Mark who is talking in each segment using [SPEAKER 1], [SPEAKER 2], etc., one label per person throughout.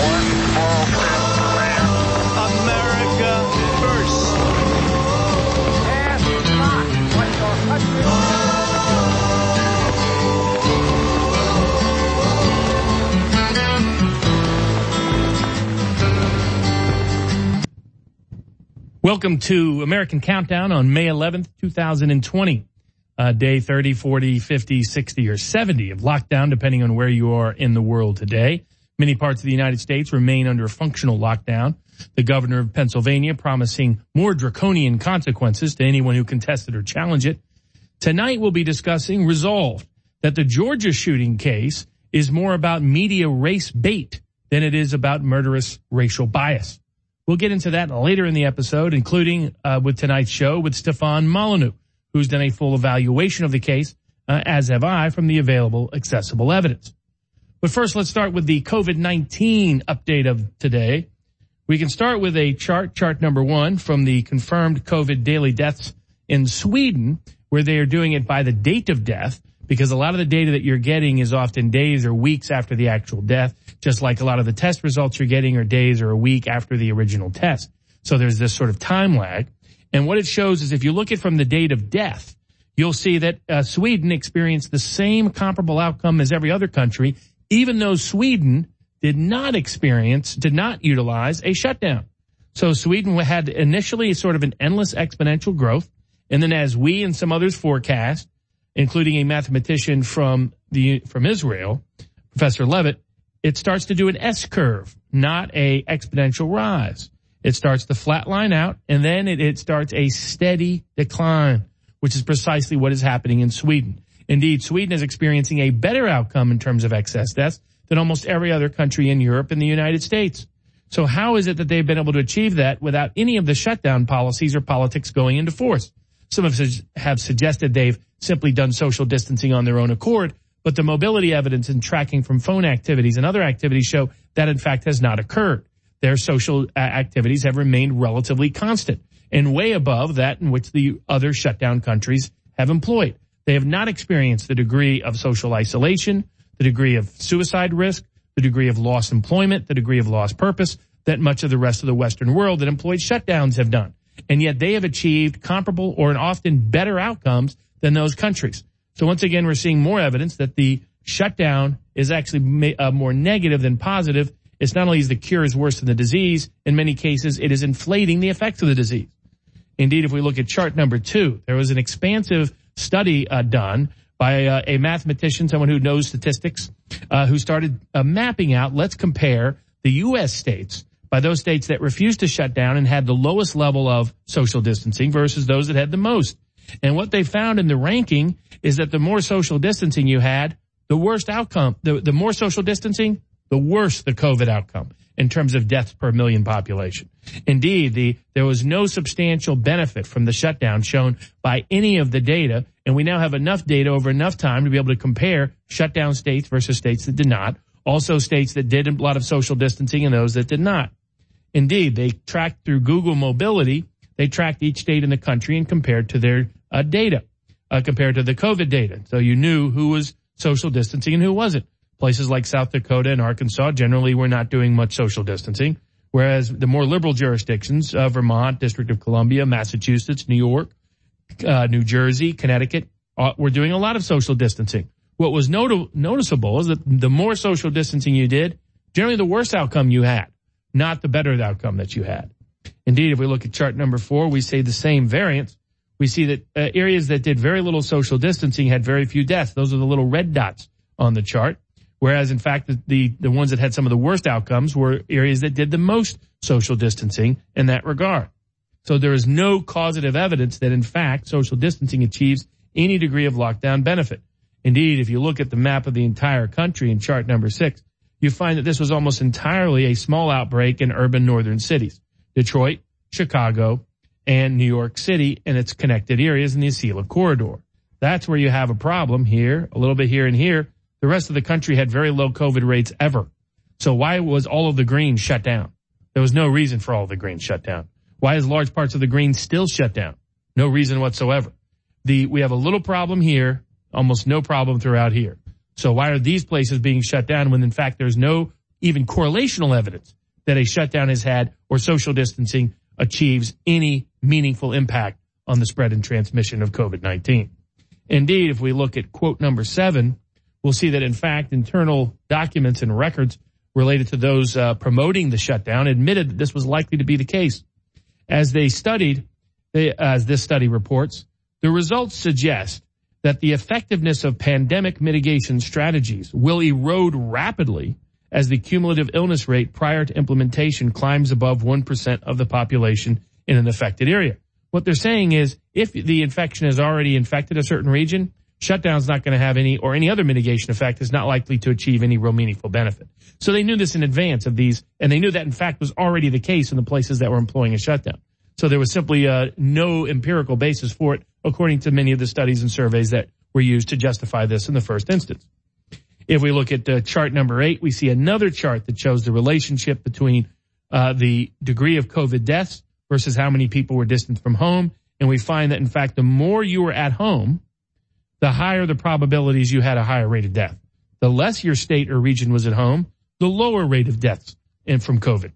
[SPEAKER 1] small step for man.
[SPEAKER 2] America first.
[SPEAKER 1] Ask not what your country
[SPEAKER 3] Welcome to American Countdown on May 11th, 2020. Day 30, 40, 50, 60, or 70 of lockdown, depending on where you are in the world today. Many parts of the United States remain under a functional lockdown. The governor of Pennsylvania promising more draconian consequences to anyone who contests it or challenge it. Tonight we'll be discussing resolved that the Georgia shooting case is more about media race bait than it is about murderous racial bias. We'll get into that later in the episode, including with tonight's show with Stefan Molyneux, who's done a full evaluation of the case, as have I, from the available accessible evidence. But first, let's start with the COVID-19 update of today. We can start with a chart number 1 from the confirmed COVID daily deaths in Sweden, where they are doing it by the date of death, because a lot of the data that you're getting is often days or weeks after the actual death, just like a lot of the test results you're getting are days or a week after the original test. So there's this sort of time lag. And what it shows is if you look at from the date of death, you'll see that Sweden experienced the same comparable outcome as every other country, even though Sweden did not utilize a shutdown. So Sweden had initially sort of an endless exponential growth. And then as we and some others forecast, including a mathematician from Israel, Professor Levitt, it starts to do an S-curve, not a exponential rise. It starts to flatline out, and then it starts a steady decline, which is precisely what is happening in Sweden. Indeed, Sweden is experiencing a better outcome in terms of excess deaths than almost every other country in Europe and the United States. So how is it that they've been able to achieve that without any of the shutdown policies or politics going into force? Some have suggested they've simply done social distancing on their own accord, but the mobility evidence and tracking from phone activities and other activities show that in fact has not occurred. Their social activities have remained relatively constant and way above that in which the other shutdown countries have employed. They have not experienced the degree of social isolation, the degree of suicide risk, the degree of lost employment, the degree of lost purpose that much of the rest of the Western world that employed shutdowns have done. And yet they have achieved comparable or often better outcomes than those countries. So once again, we're seeing more evidence that the shutdown is actually more negative than positive. It's not only is the cure is worse than the disease, in many cases it is inflating the effects of the disease. Indeed, if we look at chart number 2, there was an expansive study done by a mathematician, someone who knows statistics, who started mapping out, let's compare the U.S. states by those states that refused to shut down and had the lowest level of social distancing versus those that had the most. And what they found in the ranking is that the more social distancing you had, the worst outcome. The more social distancing, the worse the COVID outcome in terms of deaths per million population. Indeed, there was no substantial benefit from the shutdown shown by any of the data, and we now have enough data over enough time to be able to compare shutdown states versus states that did not, also states that did a lot of social distancing and those that did not. Indeed, they tracked through Google Mobility. They tracked each state in the country and compared to their data, compared to the COVID data. So you knew who was social distancing and who wasn't. Places like South Dakota and Arkansas generally were not doing much social distancing, whereas the more liberal jurisdictions, Vermont, District of Columbia, Massachusetts, New York, New Jersey, Connecticut, were doing a lot of social distancing. What was noticeable is that the more social distancing you did, generally the worse outcome you had, not the better outcome that you had. Indeed, if we look at chart number 4, we see the same variance. We see that areas that did very little social distancing had very few deaths. Those are the little red dots on the chart. Whereas, in fact, the ones that had some of the worst outcomes were areas that did the most social distancing in that regard. So there is no causative evidence that, in fact, social distancing achieves any degree of lockdown benefit. Indeed, if you look at the map of the entire country in chart number 6, you find that this was almost entirely a small outbreak in urban northern cities, Detroit, Chicago, and New York City and its connected areas in the Acela corridor. That's where you have a problem here, a little bit here and here. The rest of the country had very low COVID rates ever. So why was all of the green shut down? There was no reason for all of the green shut down. Why is large parts of the green still shut down? No reason whatsoever. We have a little problem here, almost no problem throughout here. So why are these places being shut down when in fact there's no even correlational evidence that a shutdown has had or social distancing achieves any meaningful impact on the spread and transmission of COVID-19. Indeed, if we look at quote number 7, we'll see that in fact internal documents and records related to those promoting the shutdown admitted that this was likely to be the case. As they studied, as this study reports, the results suggest that the effectiveness of pandemic mitigation strategies will erode rapidly as the cumulative illness rate prior to implementation climbs above 1% of the population in an affected area. What they're saying is if the infection has already infected a certain region, shutdown is not going to have any, or any other mitigation effect is not likely to achieve any real meaningful benefit. So they knew this in advance of these, and they knew that in fact was already the case in the places that were employing a shutdown. So there was simply no empirical basis for it, according to many of the studies and surveys that were used to justify this in the first instance. If we look at chart number 8, we see another chart that shows the relationship between the degree of COVID deaths versus how many people were distant from home. And we find that, in fact, the more you were at home, the higher the probabilities you had a higher rate of death. The less your state or region was at home, the lower rate of deaths from COVID.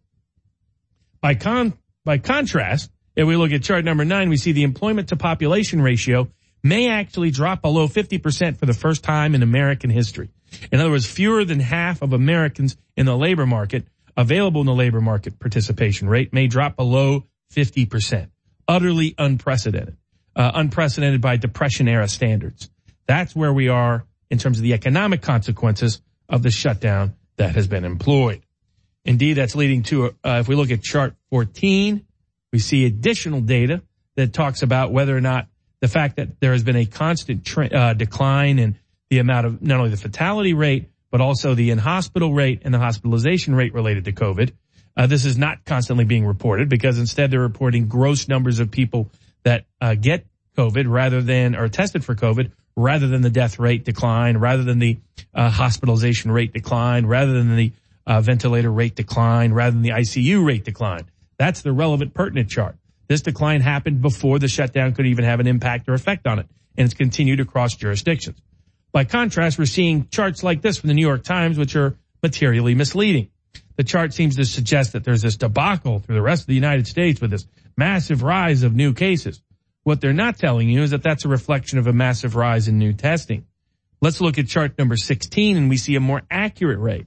[SPEAKER 3] By contrast, if we look at chart number 9, we see the employment to population ratio may actually drop below 50% for the first time in American history. In other words, fewer than half of Americans in the labor market, available in the labor market participation rate, may drop below 50%. Utterly unprecedented. Unprecedented by Depression-era standards. That's where we are in terms of the economic consequences of the shutdown that has been employed. Indeed, that's leading to, if we look at chart 14, we see additional data that talks about whether or not the fact that there has been a constant decline in the amount of not only the fatality rate, but also the in-hospital rate and the hospitalization rate related to COVID. This is not constantly being reported because instead they're reporting gross numbers of people that get COVID rather than, or tested for COVID, rather than the death rate decline, rather than the hospitalization rate decline, rather than the ventilator rate decline, rather than the ICU rate decline. That's the relevant pertinent chart. This decline happened before the shutdown could even have an impact or effect on it, and it's continued across jurisdictions. By contrast, we're seeing charts like this from the New York Times, which are materially misleading. The chart seems to suggest that there's this debacle through the rest of the United States with this massive rise of new cases. What they're not telling you is that that's a reflection of a massive rise in new testing. Let's look at chart number 16, and we see a more accurate rate.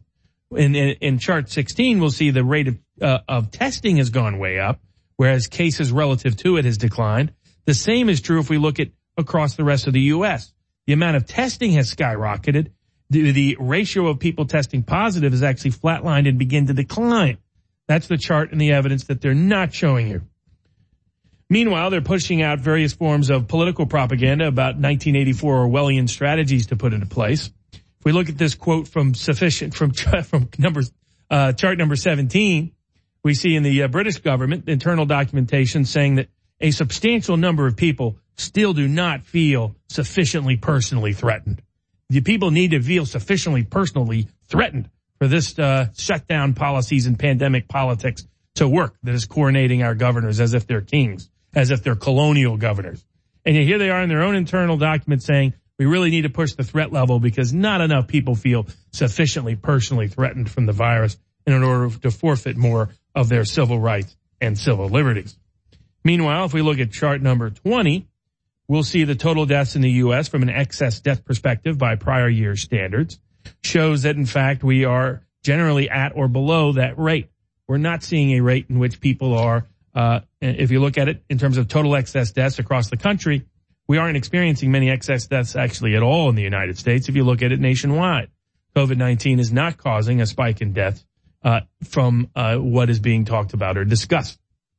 [SPEAKER 3] In chart 16, we'll see the rate of testing has gone way up, whereas cases relative to it has declined. The same is true if we look at across the rest of the U.S. The amount of testing has skyrocketed. The ratio of people testing positive is actually flatlined and begin to decline. That's the chart and the evidence that they're not showing you. Meanwhile, they're pushing out various forms of political propaganda about 1984 Orwellian strategies to put into place. If we look at this quote from chart number 17, we see in the British government internal documentation saying that a substantial number of people still do not feel sufficiently personally threatened. The people need to feel sufficiently personally threatened for this shutdown policies and pandemic politics to work that is coronating our governors as if they're kings, as if they're colonial governors. And here they are in their own internal document saying we really need to push the threat level because not enough people feel sufficiently personally threatened from the virus in order to forfeit more of their civil rights and civil liberties. Meanwhile, if we look at chart number 20, we'll see the total deaths in the U.S. from an excess death perspective by prior year standards shows that, in fact, we are generally at or below that rate. We're not seeing a rate in which people are, if you look at it in terms of total excess deaths across the country, we aren't experiencing many excess deaths actually at all in the United States. If you look at it nationwide, COVID-19 is not causing a spike in deaths from what is being talked about or discussed.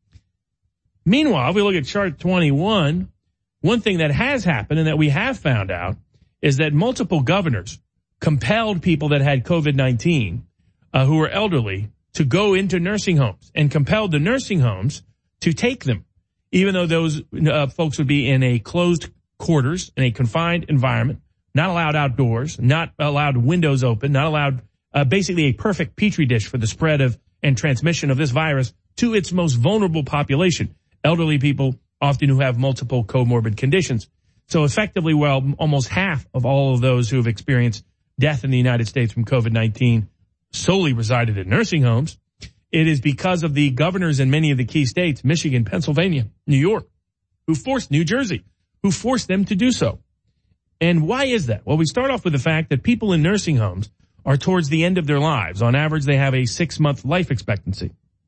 [SPEAKER 3] Meanwhile, if we look at chart 21, one thing that has happened and that we have found out is that multiple governors compelled people that had COVID-19 who were elderly to go into nursing homes and compelled the nursing homes to take them, even though those folks would be in a closed quarters, in a confined environment, not allowed outdoors, not allowed windows open, not allowed basically a perfect petri dish for the spread of and transmission of this virus to its most vulnerable population, elderly people often who have multiple comorbid conditions. So effectively, well, almost half of all of those who have experienced death in the United States from COVID-19 solely resided in nursing homes. It is because of the governors in many of the key states, Michigan, Pennsylvania, New York, New Jersey, who forced them to do so. And why is that? Well, we start off with the fact that people in nursing homes are towards the end of their lives. On average, they have a 6-month life expectancy.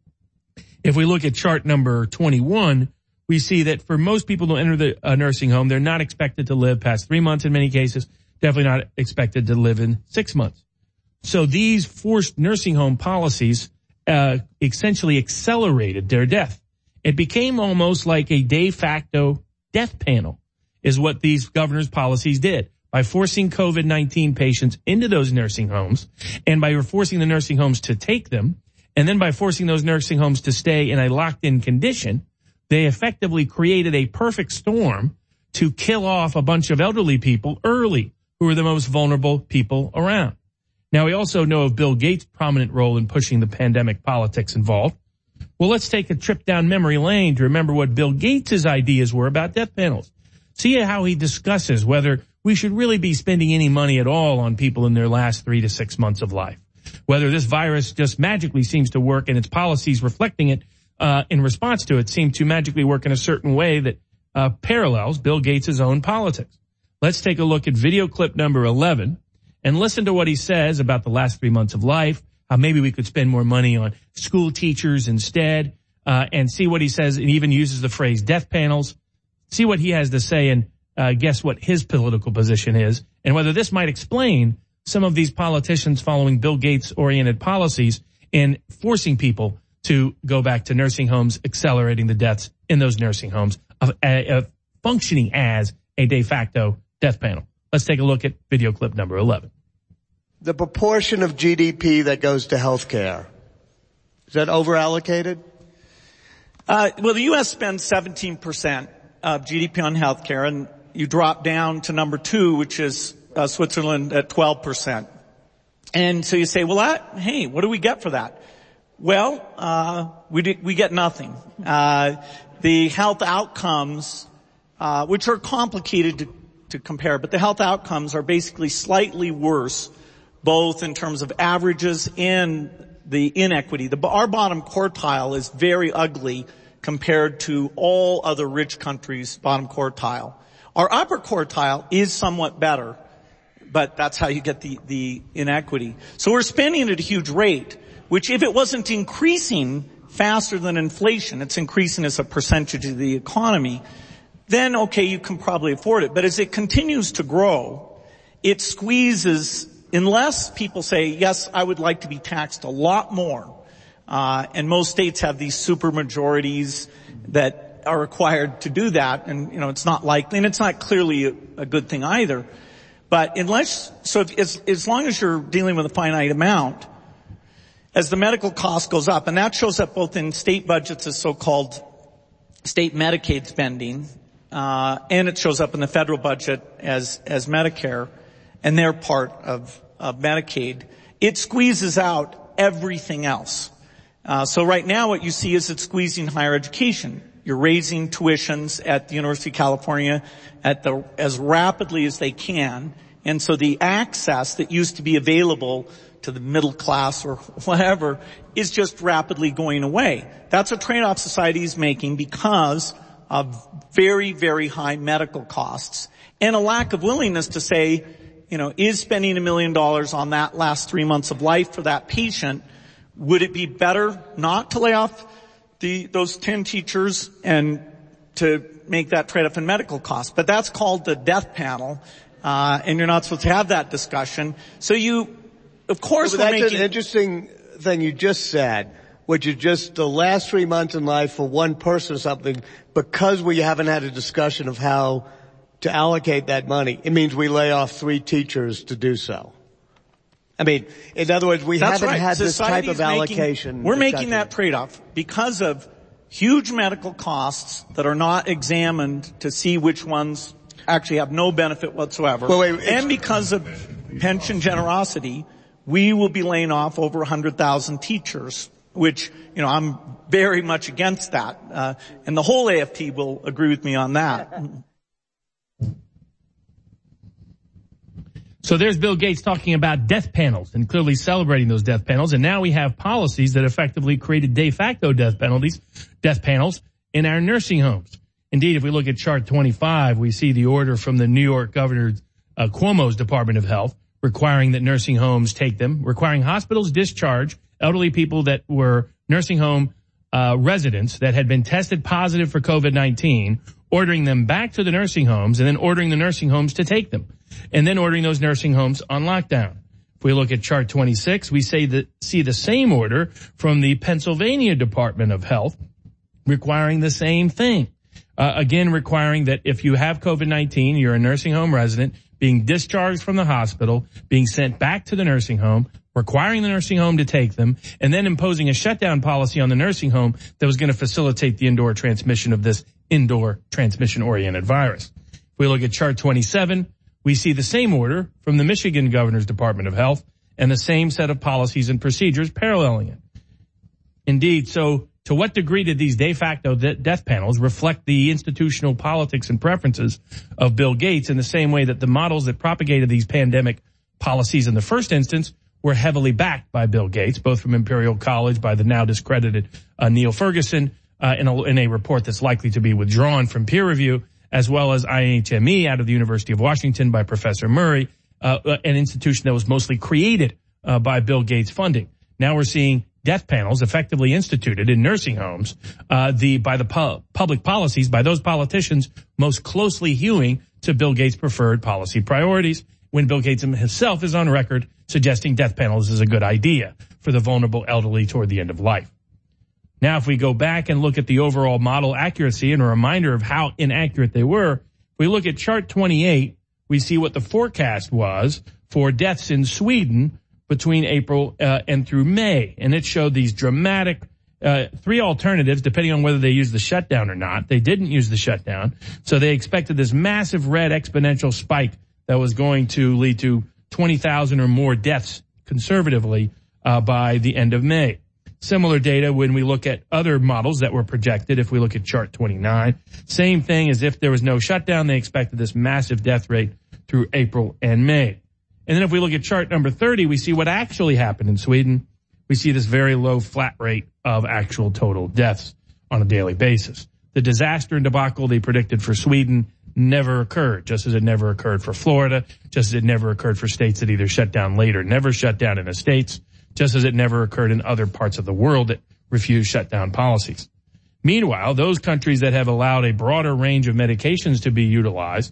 [SPEAKER 3] If we look at chart number 21, we see that for most people who enter a nursing home, they're not expected to live past 3 months in many cases, definitely not expected to live in 6 months. So these forced nursing home policies essentially accelerated their death. It became almost like a de facto death panel is what these governors' policies did. By forcing COVID-19 patients into those nursing homes, and by forcing the nursing homes to take them, and then by forcing those nursing homes to stay in a locked-in condition, they effectively created a perfect storm to kill off a bunch of elderly people early, who are the most vulnerable people around. Now, we also know of Bill Gates' prominent role in pushing the pandemic politics involved. Well, let's take a trip down memory lane to remember what Bill Gates' ideas were about death panels. See how he discusses whether we should really be spending any money at all on people in their last 3 to 6 months of life. Whether this virus just magically seems to work and its policies reflecting it in response to it seem to magically work in a certain way that parallels Bill Gates' own politics. Let's take a look at video clip number 11 and listen to what he says about the last 3 months of life, how maybe we could spend more money on school teachers instead, and see what he says, and even uses the phrase death panels. See what he has to say and guess what his political position is, and whether this might explain some of these politicians following Bill Gates-oriented policies in forcing people to go back to nursing homes, accelerating the deaths in those nursing homes, of functioning as a de facto death panel. Let's take a look at video clip number 11.
[SPEAKER 4] The proportion of GDP that goes to health care, is that overallocated?
[SPEAKER 5] Well, the U.S. spends 17% of GDP on healthcare, and you drop down to number 2, which is Switzerland at 12%. And so you say, well, hey, what do we get for that? Well, we get nothing. The health outcomes, which are complicated to compare, but the health outcomes are basically slightly worse, both in terms of averages and the inequity. Our bottom quartile is very ugly compared to all other rich countries' bottom quartile. Our upper quartile is somewhat better, but that's how you get the inequity. So we're spending at a huge rate, which if it wasn't increasing faster than inflation, it's increasing as a percentage of the economy, then okay, you can probably afford it. But as it continues to grow, it squeezes, unless people say, yes, I would like to be taxed a lot more. And most states have these super majorities that are required to do that. And, it's not likely, and it's not clearly a good thing either. But as long as you're dealing with a finite amount, as the medical cost goes up, and that shows up both in state budgets as so-called state Medicaid spending, and it shows up in the federal budget as Medicare, and they're part of Medicaid, it squeezes out everything else. So right now what you see is it's squeezing higher education. You're raising tuitions at the University of California as rapidly as they can. And so the access that used to be available to the middle class or whatever is just rapidly going away. That's a trade-off society is making because of very, very high medical costs and a lack of willingness to say, is spending $1 million on that last 3 months of life for that patient, would it be better not to lay off those 10 teachers and to make that trade-off in medical costs? But that's called the death panel, and you're not supposed to have that discussion. So of course,
[SPEAKER 4] well, that's an interesting thing you just said, which is just the last 3 months in life for one person or something, because we haven't had a discussion of how to allocate that money. It means we lay off 3 teachers to do so. I mean, in other words, we haven't had this type of allocation.
[SPEAKER 5] We're making that trade-off because of huge medical costs that are not examined to see which ones actually have no benefit whatsoever. And because of pension generosity, we will be laying off over 100,000 teachers, which, I'm very much against that. And the whole AFT will agree with me on that.
[SPEAKER 3] So there's Bill Gates talking about death panels and clearly celebrating those death panels. And now we have policies that effectively created de facto death panels in our nursing homes. Indeed, if we look at chart 25, we see the order from the New York Governor Cuomo's Department of Health requiring that nursing homes take them, requiring hospitals discharge elderly people that were nursing home residents that had been tested positive for COVID-19, ordering them back to the nursing homes, and then ordering the nursing homes to take them, and then ordering those nursing homes on lockdown. If we look at chart 26, we see the same order from the Pennsylvania Department of Health requiring the same thing. Again, requiring that if you have COVID-19, you're a nursing home resident, being discharged from the hospital, being sent back to the nursing home, requiring the nursing home to take them, and then imposing a shutdown policy on the nursing home that was going to facilitate the indoor transmission of this indoor transmission-oriented virus. If we look at chart 27, we see the same order from the Michigan Governor's Department of Health and the same set of policies and procedures paralleling it. Indeed, so to what degree did these de facto death panels reflect the institutional politics and preferences of Bill Gates in the same way that the models that propagated these pandemic policies in the first instance were heavily backed by Bill Gates, both from Imperial College by the now discredited Neil Ferguson in a report that's likely to be withdrawn from peer review, as well as IHME out of the University of Washington by Professor Murray, an institution that was mostly created by Bill Gates funding. Now we're seeing death panels effectively instituted in nursing homes by the public policies, by those politicians most closely hewing to Bill Gates' preferred policy priorities, when Bill Gates himself is on record suggesting death panels is a good idea for the vulnerable elderly toward the end of life. Now, if we go back and look at the overall model accuracy and a reminder of how inaccurate they were, if we look at chart 28, we see what the forecast was for deaths in Sweden between April and through May. And it showed these dramatic three alternatives depending on whether they used the shutdown or not. They didn't use the shutdown, so they expected this massive red exponential spike that was going to lead to 20,000 or more deaths conservatively by the end of May. Similar data when we look at other models that were projected. If we look at chart 29, same thing as if there was no shutdown. They expected this massive death rate through April and May. And then if we look at chart number 30, we see what actually happened in Sweden. We see this very low flat rate of actual total deaths on a daily basis. The disaster and debacle they predicted for Sweden never occurred, just as it never occurred for Florida, just as it never occurred for states that either shut down late or never shut down in the states, just as it never occurred in other parts of the world that refused shutdown policies. Meanwhile, those countries that have allowed a broader range of medications to be utilized,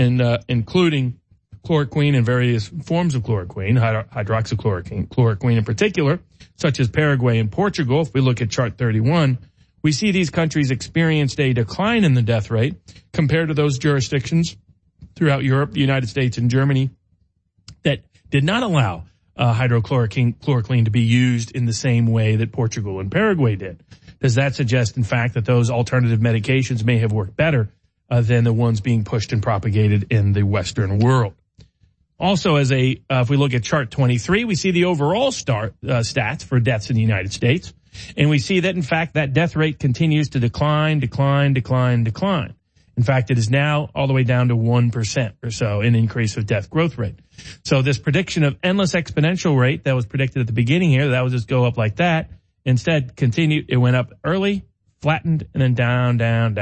[SPEAKER 3] including chloroquine and various forms of chloroquine, hydroxychloroquine in particular, such as Paraguay and Portugal, if we look at chart 31, we see these countries experienced a decline in the death rate compared to those jurisdictions throughout Europe, the United States, and Germany that did not allow hydrochloroquine to be used in the same way that Portugal and Paraguay did. Does that suggest, in fact, that those alternative medications may have worked better than the ones being pushed and propagated in the Western world? Also, if we look at chart 23, we see the overall stats for deaths in the United States. And we see that, in fact, that death rate continues to decline. In fact, it is now all the way down to 1% or so in increase of death growth rate. So this prediction of endless exponential rate that was predicted at the beginning here, that would just go up like that, instead continued. It went up early, flattened, and then down.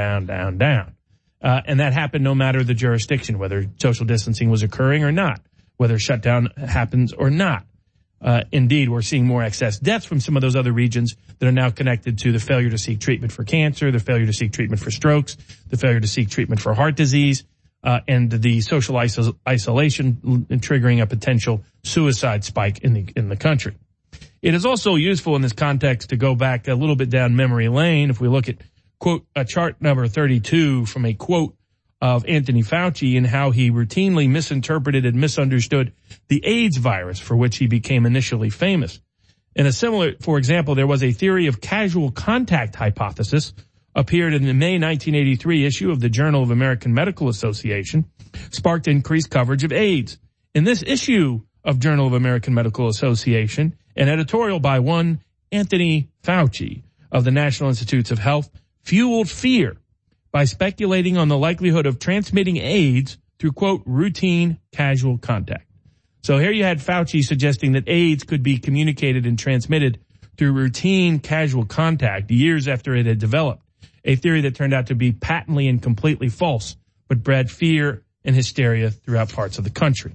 [SPEAKER 3] And that happened no matter the jurisdiction, whether social distancing was occurring or not, whether shutdown happens or not. Indeed, we're seeing more excess deaths from some of those other regions that are now connected to the failure to seek treatment for cancer, the failure to seek treatment for strokes, the failure to seek treatment for heart disease, and the social isolation triggering a potential suicide spike in the country. It is also useful in this context to go back a little bit down memory lane. If we look at quote chart number 32 from a quote of Anthony Fauci and how he routinely misinterpreted and misunderstood the AIDS virus for which he became initially famous. In a similar, for example, there was a theory of casual contact hypothesis appeared in the May 1983 issue of the Journal of American Medical Association, sparked increased coverage of AIDS. In this issue of Journal of American Medical Association, an editorial by one Anthony Fauci of the National Institutes of Health fueled fear by speculating on the likelihood of transmitting AIDS through, quote, routine casual contact. So here you had Fauci suggesting that AIDS could be communicated and transmitted through routine casual contact years after it had developed, a theory that turned out to be patently and completely false, but bred fear and hysteria throughout parts of the country.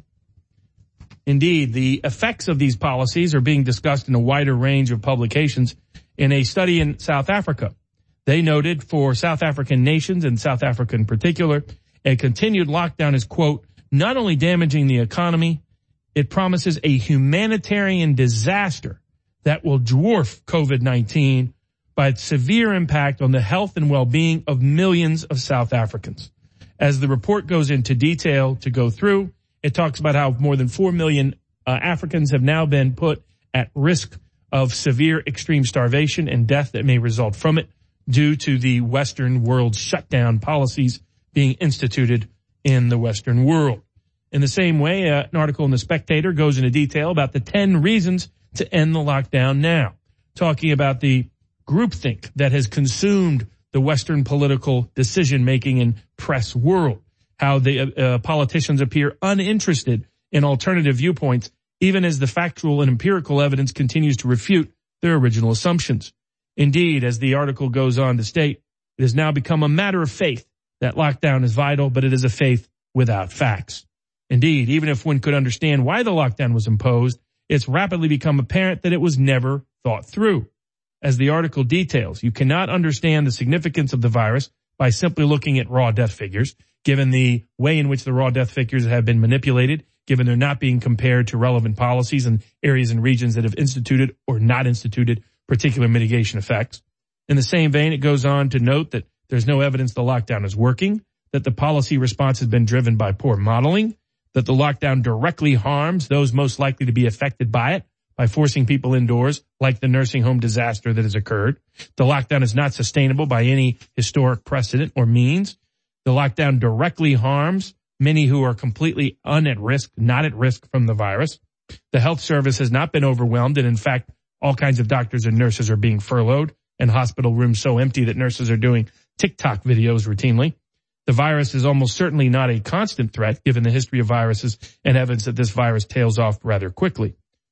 [SPEAKER 3] Indeed, the effects of these policies are being discussed in a wider range of publications. In a study in South Africa, they noted for South African nations and South Africa in particular, a continued lockdown is, quote, not only damaging the economy, it promises a humanitarian disaster that will dwarf COVID-19 by its severe impact on the health and well-being of millions of South Africans. As the report goes into detail to go through, it talks about how more than 4 million Africans have now been put at risk of severe extreme starvation and death that may result from it due to the Western world shutdown policies being instituted in the Western world. In the same way, an article in The Spectator goes into detail about the 10 reasons to end the lockdown now, talking about the groupthink that has consumed the Western political decision-making and press world, how the politicians appear uninterested in alternative viewpoints, even as the factual and empirical evidence continues to refute their original assumptions. Indeed, as the article goes on to state, it has now become a matter of faith that lockdown is vital, but it is a faith without facts. Indeed, even if one could understand why the lockdown was imposed, it's rapidly become apparent that it was never thought through. As the article details, you cannot understand the significance of the virus by simply looking at raw death figures, given the way in which the raw death figures have been manipulated, given they're not being compared to relevant policies in areas and regions that have instituted or not instituted particular mitigation effects. In the same vein, it goes on to note that there's no evidence the lockdown is working, that the policy response has been driven by poor modeling, that the lockdown directly harms those most likely to be affected by it by forcing people indoors, like the nursing home disaster that has occurred. The lockdown is not sustainable by any historic precedent or means. The lockdown directly harms many who are completely not at risk from the virus. The health service has not been overwhelmed, and in fact, all kinds of doctors and nurses are being furloughed, and hospital rooms so empty that nurses are doing TikTok videos routinely. The virus is almost certainly not a constant threat, given the history of viruses and evidence that this virus tails off rather quickly.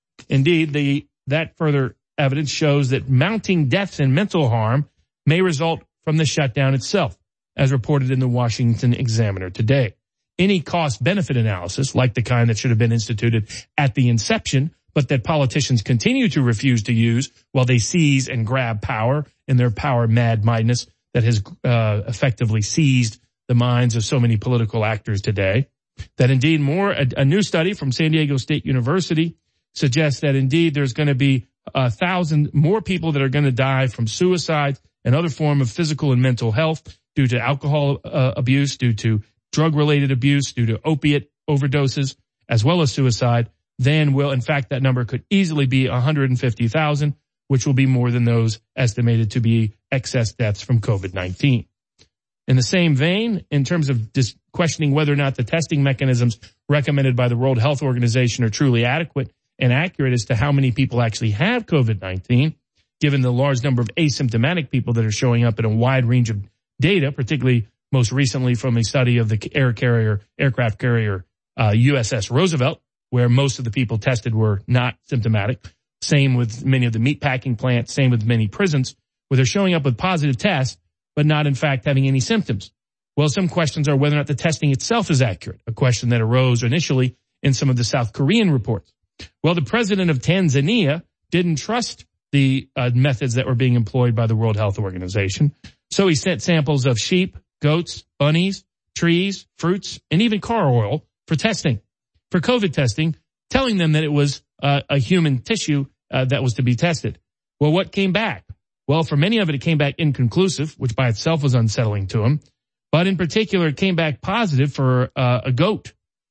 [SPEAKER 3] Indeed, that further evidence shows that mounting deaths and mental harm may result from the shutdown itself, as reported in the Washington Examiner today. Any cost-benefit analysis, like the kind that should have been instituted at the inception, but that politicians continue to refuse to use while they seize and grab power in their power-mad madness that has effectively seized the minds of so many political actors today, that indeed a new study from San Diego State University suggests that indeed there's going to be 1,000 more people that are going to die from suicide and other form of physical and mental health due to alcohol abuse, due to drug-related abuse, due to opiate overdoses, as well as suicide, then in fact, that number could easily be 150,000, which will be more than those estimated to be excess deaths from COVID-19. In the same vein, in terms of questioning whether or not the testing mechanisms recommended by the World Health Organization are truly adequate and accurate as to how many people actually have COVID-19, given the large number of asymptomatic people that are showing up in a wide range of data, particularly most recently from a study of the aircraft carrier USS Roosevelt, where most of the people tested were not symptomatic. Same with many of the meatpacking plants, same with many prisons, where they're showing up with positive tests, but not in fact having any symptoms. Well, some questions are whether or not the testing itself is accurate, a question that arose initially in some of the South Korean reports. Well, the president of Tanzania didn't trust the methods that were being employed by the World Health Organization, so he sent samples of sheep, goats, bunnies, trees, fruits, and even car oil for testing, for COVID testing, telling them that it was a human tissue that was to be tested. Well, what came back? Well, for many of it came back inconclusive, which by itself was unsettling to him. But in particular, it came back positive for a goat.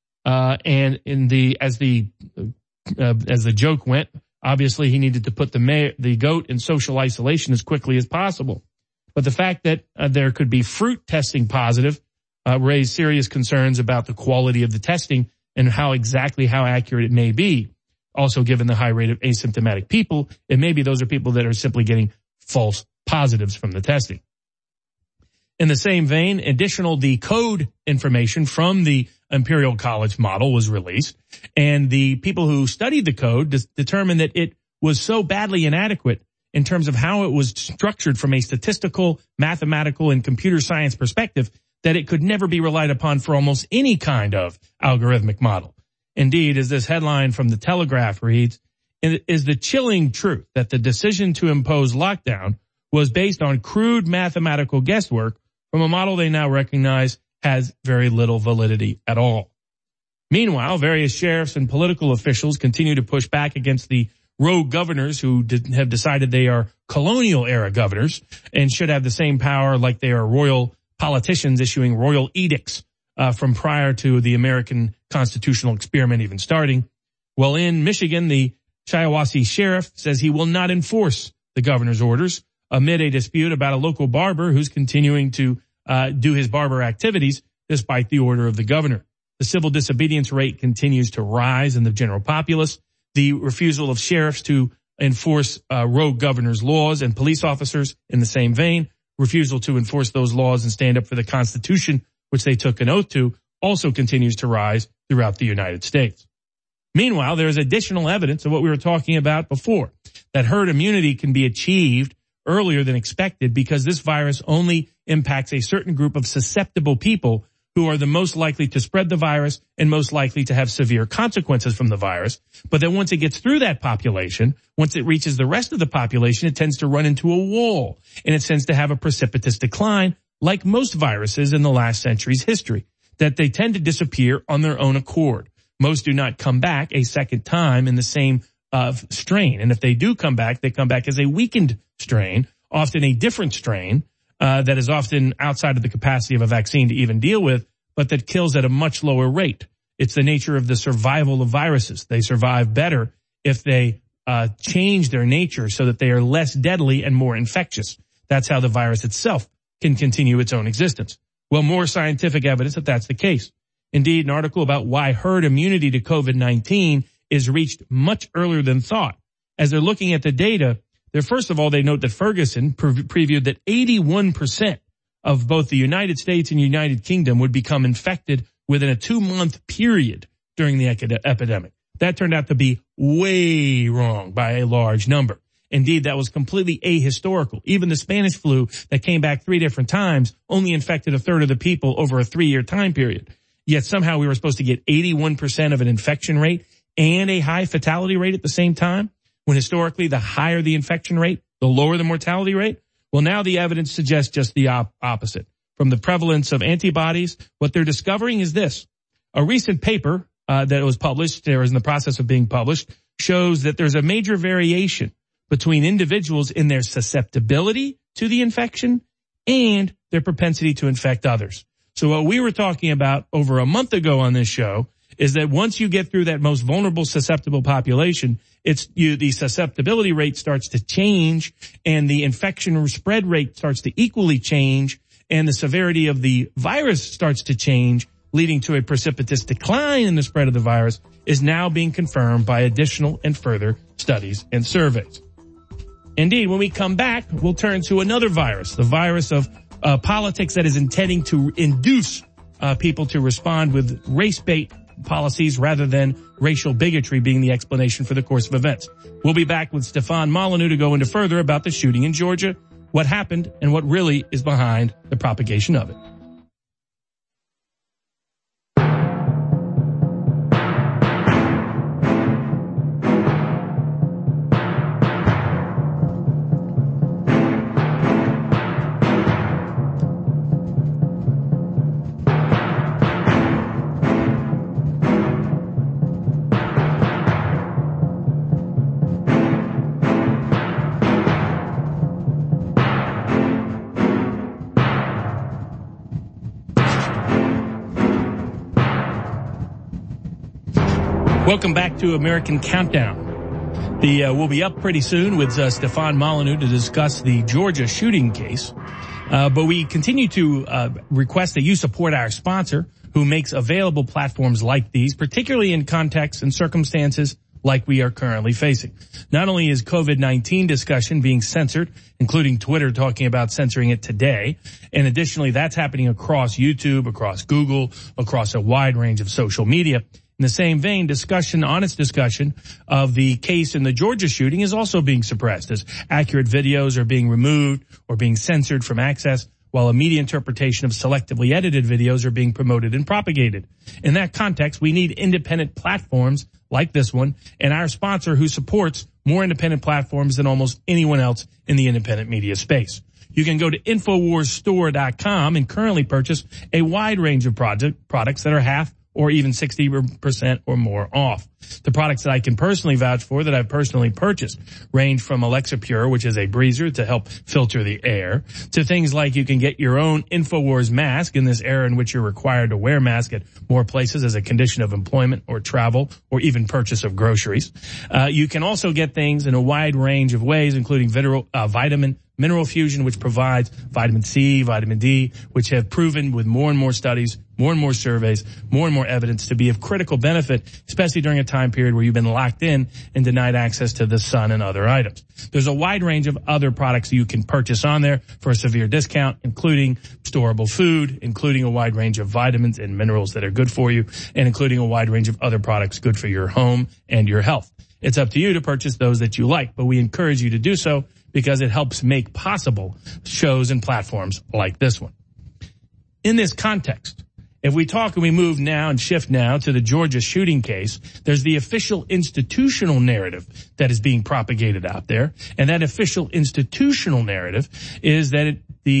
[SPEAKER 3] And as the joke went, obviously he needed to put the goat in social isolation as quickly as possible. But the fact that there could be fruit testing positive raised serious concerns about the quality of the testing and how accurate it may be. Also, given the high rate of asymptomatic people, it may be those are people that are simply getting false positives from the testing. In the same vein, the code information from the Imperial College model was released, and the people who studied the code determined that it was so badly inadequate in terms of how it was structured from a statistical, mathematical, and computer science perspective that it could never be relied upon for almost any kind of algorithmic model. Indeed, as this headline from the Telegraph reads, it is the chilling truth that the decision to impose lockdown was based on crude mathematical guesswork from a model they now recognize has very little validity at all. Meanwhile, various sheriffs and political officials continue to push back against the rogue governors who have decided they are colonial-era governors and should have the same power like they are royal politicians issuing royal edicts from prior to the American constitutional experiment even starting. Well, in Michigan, the Shiawassee sheriff says he will not enforce the governor's orders amid a dispute about a local barber who's continuing to do his barber activities despite the order of the governor. The civil disobedience rate continues to rise in the general populace. The refusal of sheriffs to enforce rogue governors' laws and police officers in the same vein, refusal to enforce those laws and stand up for the Constitution, which they took an oath to, also continues to rise throughout the United States. Meanwhile, there is additional evidence of what we were talking about before, that herd immunity can be achieved earlier than expected because this virus only impacts a certain group of susceptible people who are the most likely to spread the virus and most likely to have severe consequences from the virus. But then once it gets through that population, once it reaches the rest of the population, it tends to run into a wall, and it tends to have a precipitous decline, like most viruses in the last century's history, that they tend to disappear on their own accord. Most do not come back a second time in the same strain. And if they do come back, they come back as a weakened strain, often a different strain, that is often outside of the capacity of a vaccine to even deal with, but that kills at a much lower rate. It's the nature of the survival of viruses. They survive better if they change their nature so that they are less deadly and more infectious. That's how the virus itself can continue its own existence. Well, more scientific evidence that that's the case. Indeed, an article about why herd immunity to COVID-19 is reached much earlier than thought. As they're looking at the data, first of all, they note that Ferguson previewed that 81% of both the United States and United Kingdom would become infected within a 2-month period during the epidemic. That turned out to be way wrong by a large number. Indeed, that was completely ahistorical. Even the Spanish flu that came back 3 different times only infected a third of the people over a 3-year time period. Yet somehow we were supposed to get 81% of an infection rate and a high fatality rate at the same time, when historically the higher the infection rate, the lower the mortality rate. Well, now the evidence suggests just the opposite. From the prevalence of antibodies, what they're discovering is this. A recent paper that was published, or is in the process of being published, shows that there's a major variation between individuals in their susceptibility to the infection and their propensity to infect others. So what we were talking about over a month ago on this show is that once you get through that most vulnerable, susceptible population, the susceptibility rate starts to change, and the infection spread rate starts to equally change, and the severity of the virus starts to change, leading to a precipitous decline in the spread of the virus, is now being confirmed by additional and further studies and surveys. Indeed, when we come back, we'll turn to another virus, the virus of politics that is intending to induce people to respond with race-bait policies rather than racial bigotry being the explanation for the course of events. We'll be back with Stefan Molyneux to go into further about the shooting in Georgia, what happened, and what really is behind the propagation of it. Welcome back to American Countdown. We'll be up pretty soon with Stefan Molyneux to discuss the Georgia shooting case. But we continue to request that you support our sponsor, who makes available platforms like these, particularly in contexts and circumstances like we are currently facing. Not only is COVID-19 discussion being censored, including Twitter talking about censoring it today, and additionally that's happening across YouTube, across Google, across a wide range of social media. In the same vein, honest discussion of the case in the Georgia shooting is also being suppressed as accurate videos are being removed or being censored from access, while a media interpretation of selectively edited videos are being promoted and propagated. In that context, we need independent platforms like this one and our sponsor who supports more independent platforms than almost anyone else in the independent media space. You can go to InfoWarsStore.com and currently purchase a wide range of products that are half or even 60% or more off. The products that I can personally vouch for, that I've personally purchased, range from Alexa Pure, which is a breezer to help filter the air, to things like you can get your own InfoWars mask in this era in which you're required to wear masks at more places as a condition of employment or travel or even purchase of groceries. You can also get things in a wide range of ways, including vitamin Mineral Fusion, which provides vitamin C, vitamin D, which have proven with more and more studies, more and more surveys, more and more evidence to be of critical benefit, especially during a time period where you've been locked in and denied access to the sun and other items. There's a wide range of other products you can purchase on there for a severe discount, including storable food, including a wide range of vitamins and minerals that are good for you, and including a wide range of other products good for your home and your health. It's up to you to purchase those that you like, but we encourage you to do so because it helps make possible shows and platforms like this one. In this context, if we talk and we move now and shift now to the Georgia shooting case, there's the official institutional narrative that is being propagated out there. And that official institutional narrative is that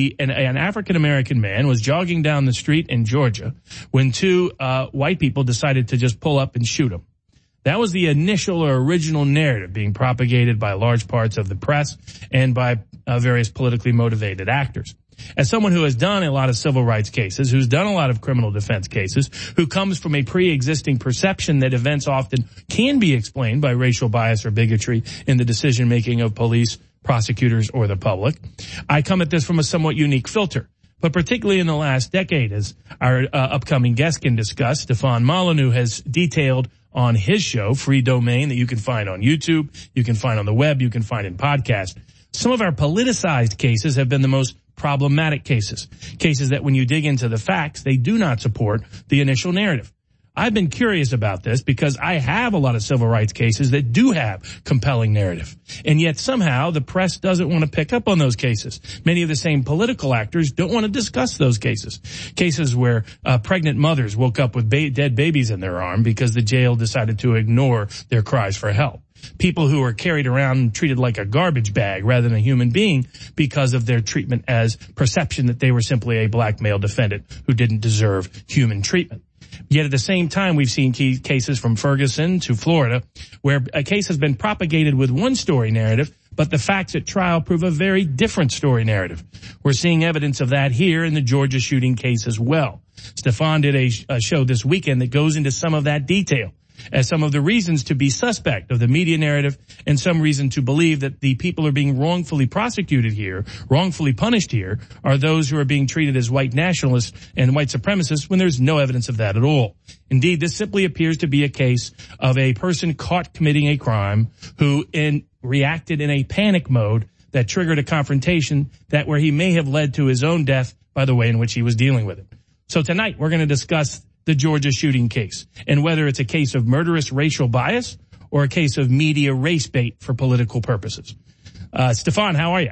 [SPEAKER 3] an African-American man was jogging down the street in Georgia when two white people decided to just pull up and shoot him. That was the initial or original narrative being propagated by large parts of the press and by various politically motivated actors. As someone who has done a lot of civil rights cases, who's done a lot of criminal defense cases, who comes from a pre-existing perception that events often can be explained by racial bias or bigotry in the decision-making of police, prosecutors, or the public, I come at this from a somewhat unique filter. But particularly in the last decade, as our upcoming guest can discuss, Stefan Molyneux has detailed on his show, Free Domain, that you can find on YouTube, you can find on the web, you can find in podcasts. Some of our politicized cases have been the most problematic cases that when you dig into the facts, they do not support the initial narrative. I've been curious about this because I have a lot of civil rights cases that do have compelling narrative. And yet somehow the press doesn't want to pick up on those cases. Many of the same political actors don't want to discuss those cases. Cases where pregnant mothers woke up with dead babies in their arm because the jail decided to ignore their cries for help. People who are carried around and treated like a garbage bag rather than a human being because of their treatment as perception that they were simply a black male defendant who didn't deserve human treatment. Yet at the same time, we've seen cases from Ferguson to Florida where a case has been propagated with one story narrative, but the facts at trial prove a very different story narrative. We're seeing evidence of that here in the Georgia shooting case as well. Stefan did a show this weekend that goes into some of that detail as some of the reasons to be suspect of the media narrative and some reason to believe that the people are being wrongfully prosecuted here, wrongfully punished here, are those who are being treated as white nationalists and white supremacists when there's no evidence of that at all. Indeed, this simply appears to be a case of a person caught committing a crime who reacted in a panic mode that triggered a confrontation that where he may have led to his own death by the way in which he was dealing with it. So tonight we're going to discuss the Georgia shooting case and whether it's a case of murderous racial bias or a case of media race bait for political purposes. Stefan, how are you?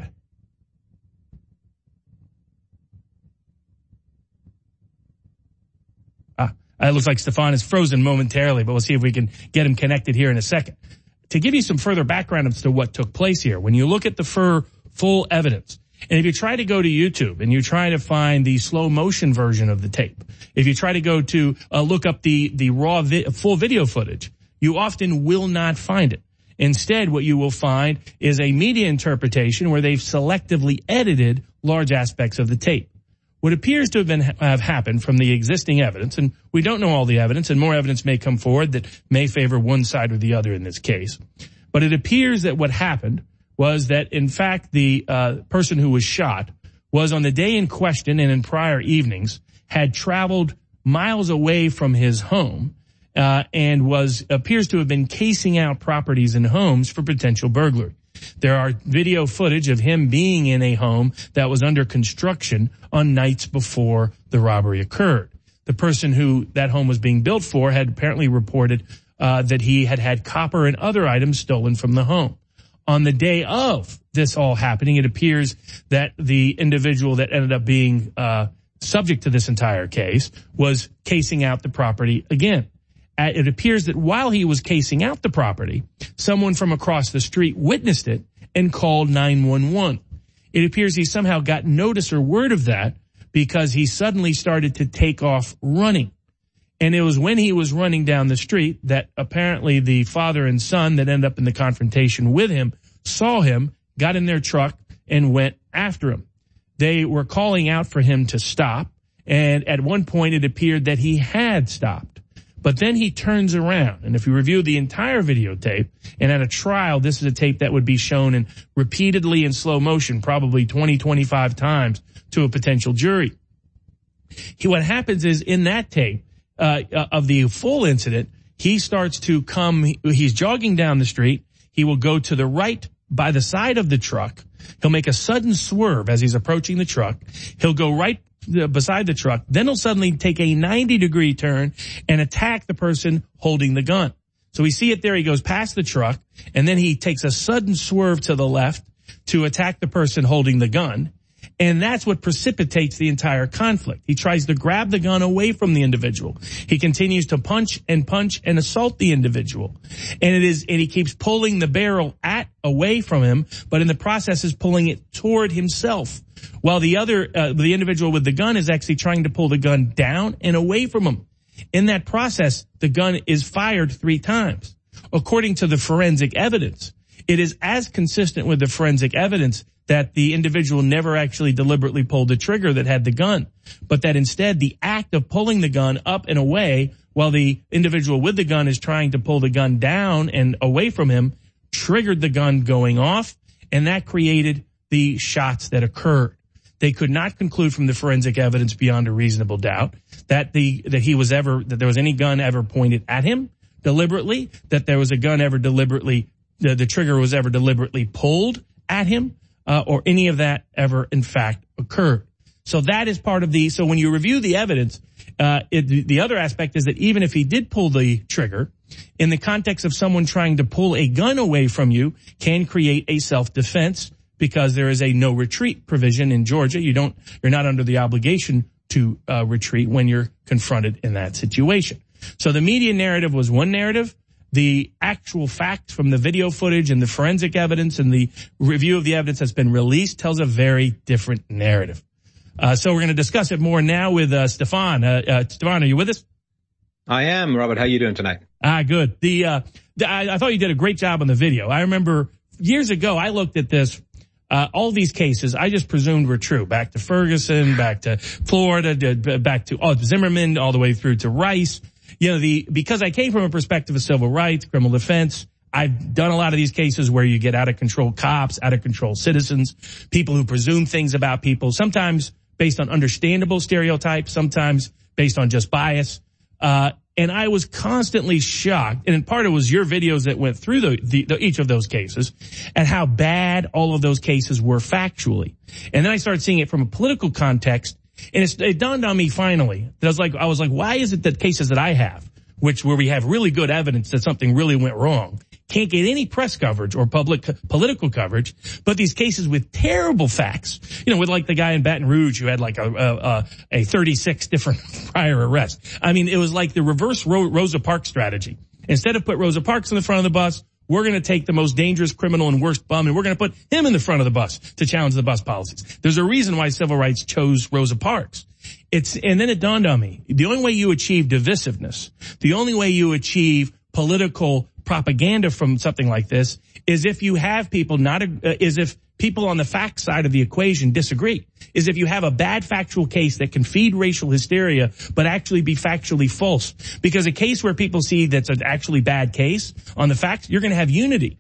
[SPEAKER 3] It looks like Stefan is frozen momentarily, but we'll see if we can get him connected here in a second. To give you some further background as to what took place here, when you look at the full evidence, and if you try to go to YouTube and you try to find the slow motion version of the tape, if you try to go to look up the raw full video footage, you often will not find it. Instead, what you will find is a media interpretation where they've selectively edited large aspects of the tape. What appears to have happened from the existing evidence, and we don't know all the evidence, and more evidence may come forward that may favor one side or the other in this case, but it appears that what happened was that, in fact, the person who was shot was on the day in question and in prior evenings had traveled miles away from his home and appears to have been casing out properties and homes for potential burglary. There are video footage of him being in a home that was under construction on nights before the robbery occurred. The person who that home was being built for had apparently reported that he had had copper and other items stolen from the home. On the day of this all happening, it appears that the individual that ended up being subject to this entire case was casing out the property again. It appears that while he was casing out the property, someone from across the street witnessed it and called 911. It appears he somehow got notice or word of that because he suddenly started to take off running. And it was when he was running down the street that apparently the father and son that ended up in the confrontation with him saw him, got in their truck, and went after him. They were calling out for him to stop, and at one point it appeared that he had stopped. But then he turns around, and if you review the entire videotape, and at a trial, this is a tape that would be shown in repeatedly in slow motion, probably 20, 25 times to a potential jury. What happens is in that tape, of the full incident, he starts to he's jogging down the street. He will go to the right by the side of the truck. He'll make a sudden swerve as he's approaching the truck. He'll go right beside the truck. Then he'll suddenly take a 90-degree turn and attack the person holding the gun. So we see it there. He goes past the truck, and then he takes a sudden swerve to the left to attack the person holding the gun. And that's what precipitates the entire conflict. He tries to grab the gun away from the individual. He continues to punch and assault the individual. And he keeps pulling the barrel away from him, but in the process is pulling it toward himself. While the individual with the gun is actually trying to pull the gun down and away from him. In that process, the gun is fired 3 times. According to the forensic evidence, it is as consistent with the forensic evidence that the individual never actually deliberately pulled the trigger that had the gun, but that instead the act of pulling the gun up and away while the individual with the gun is trying to pull the gun down and away from him triggered the gun going off, and that created the shots that occurred. They could not conclude from the forensic evidence beyond a reasonable doubt that there was any gun ever pointed at him deliberately, that there was a gun ever deliberately, the trigger was ever deliberately pulled at him, or any of that ever in fact occurred. So that is part of so when you review the evidence, the other aspect is that even if he did pull the trigger, in the context of someone trying to pull a gun away from you can create a self-defense because there is a no retreat provision in Georgia. You're not under the obligation to retreat when you're confronted in that situation. So the media narrative was one narrative. The actual facts from the video footage and the forensic evidence and the review of the evidence that's been released tells a very different narrative. So we're going to discuss it more now with Stefan. Stefan, are you with us?
[SPEAKER 6] I am, Robert. How are you doing tonight?
[SPEAKER 3] Good. I thought you did a great job on the video. I remember years ago I looked at this. All these cases I just presumed were true. Back to Ferguson, back to Florida, back to Zimmerman, all the way through to Rice. Because I came from a perspective of civil rights, criminal defense, I've done a lot of these cases where you get out of control cops, out of control citizens, people who presume things about people, sometimes based on understandable stereotypes, sometimes based on just bias. And I was constantly shocked, and in part it was your videos that went through each of those cases, at how bad all of those cases were factually. And then I started seeing it from a political context. And it dawned on me finally that I was like, why is it that cases that I have, where we have really good evidence that something really went wrong, can't get any press coverage or political coverage, but these cases with terrible facts, with like the guy in Baton Rouge who had like a 36 different prior arrests. I mean, it was like the reverse Rosa Parks strategy. Instead of put Rosa Parks in the front of the bus, we're going to take the most dangerous criminal and worst bum, and we're going to put him in the front of the bus to challenge the bus policies. There's a reason why civil rights chose Rosa Parks. And then it dawned on me, the only way you achieve divisiveness, the only way you achieve political propaganda from something like this is if you have people is if people on the fact side of the equation disagree, is if you have a bad factual case that can feed racial hysteria but actually be factually false. Because a case where people see that's an actually bad case on the facts, you're going to have unity.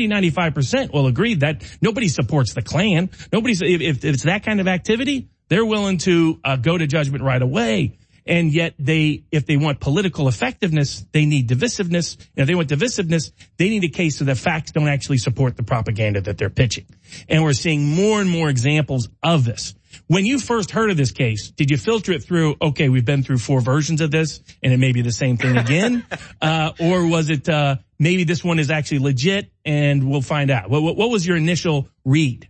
[SPEAKER 3] 95% will agree that nobody supports the Klan. If it's that kind of activity, they're willing to go to judgment right away. And yet if they want political effectiveness, they need divisiveness. And if they want divisiveness, they need a case so that facts don't actually support the propaganda that they're pitching. And we're seeing more and more examples of this. When you first heard of this case, did you filter it through, okay, we've been through 4 versions of this and it may be the same thing again? Or was it, maybe this one is actually legit and we'll find out? What was your initial read?